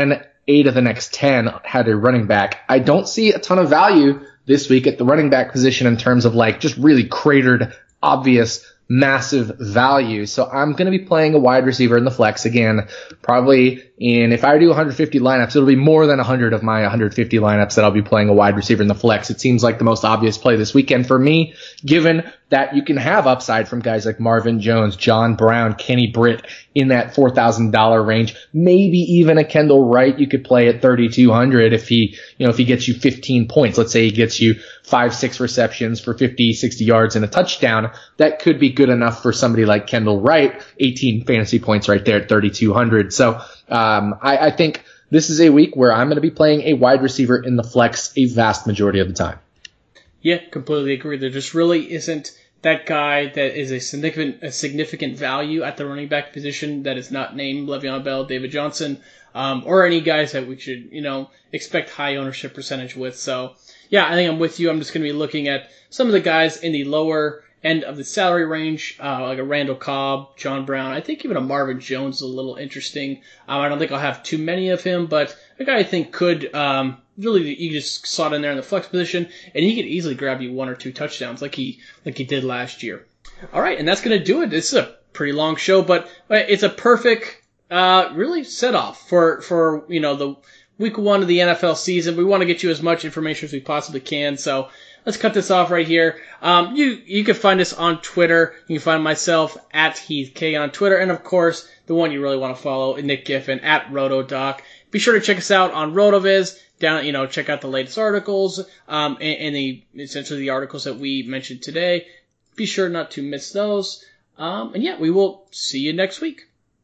8 of the next 10 had a running back. I don't see a ton of value this week at the running back position in terms of like just really cratered, obvious, massive value. So I'm going to be playing a wide receiver in the flex again, probably if I do 150 lineups, it'll be more than 100 of my 150 lineups that I'll be playing a wide receiver in the flex. It seems like the most obvious play this weekend for me, given that you can have upside from guys like Marvin Jones, John Brown, Kenny Britt in that $4,000 range, maybe even a Kendall Wright you could play at 3,200 if he gets you 15 points. Let's say he gets you 5-6 receptions for 50, 60 yards and a touchdown. That could be good enough for somebody like Kendall Wright, 18 fantasy points right there at 3,200. So, I think this is a week where I'm going to be playing a wide receiver in the flex a vast majority of the time. Yeah, completely agree. There just really isn't that guy that is a significant value at the running back position that is not named Le'Veon Bell, David Johnson, or any guys that we should, expect high ownership percentage with. So, yeah, I think I'm with you. I'm just going to be looking at some of the guys in the lower end of the salary range, like a Randall Cobb, John Brown. I think even a Marvin Jones is a little interesting. I don't think I'll have too many of him, but a guy I think could really, you just slot in there in the flex position, and he could easily grab you 1 or 2 touchdowns like he did last year. All right, and that's going to do it. This is a pretty long show, but it's a perfect really set off for the week 1 of the NFL season. We want to get you as much information as we possibly can, so let's cut this off right here. You can find us on Twitter. You can find myself at Heath K on Twitter. And, of course, the one you really want to follow, Nick Giffen at RotoDoc. Be sure to check us out on RotoViz. Check out the latest articles and essentially the articles that we mentioned today. Be sure not to miss those. And, yeah, we will see you next week.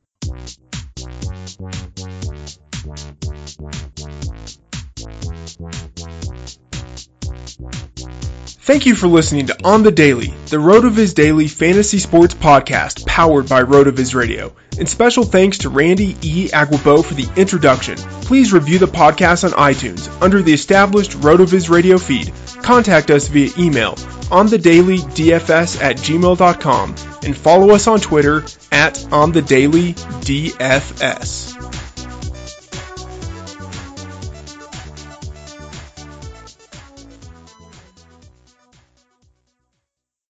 Thank you for listening to On the Daily, the RotoViz Daily Fantasy Sports Podcast powered by RotoViz Radio. And special thanks to Randy E. Aguabo for the introduction. Please review the podcast on iTunes under the established RotoViz Radio feed. Contact us via email onthedailydfs@gmail.com and follow us on Twitter at onthedailydfs.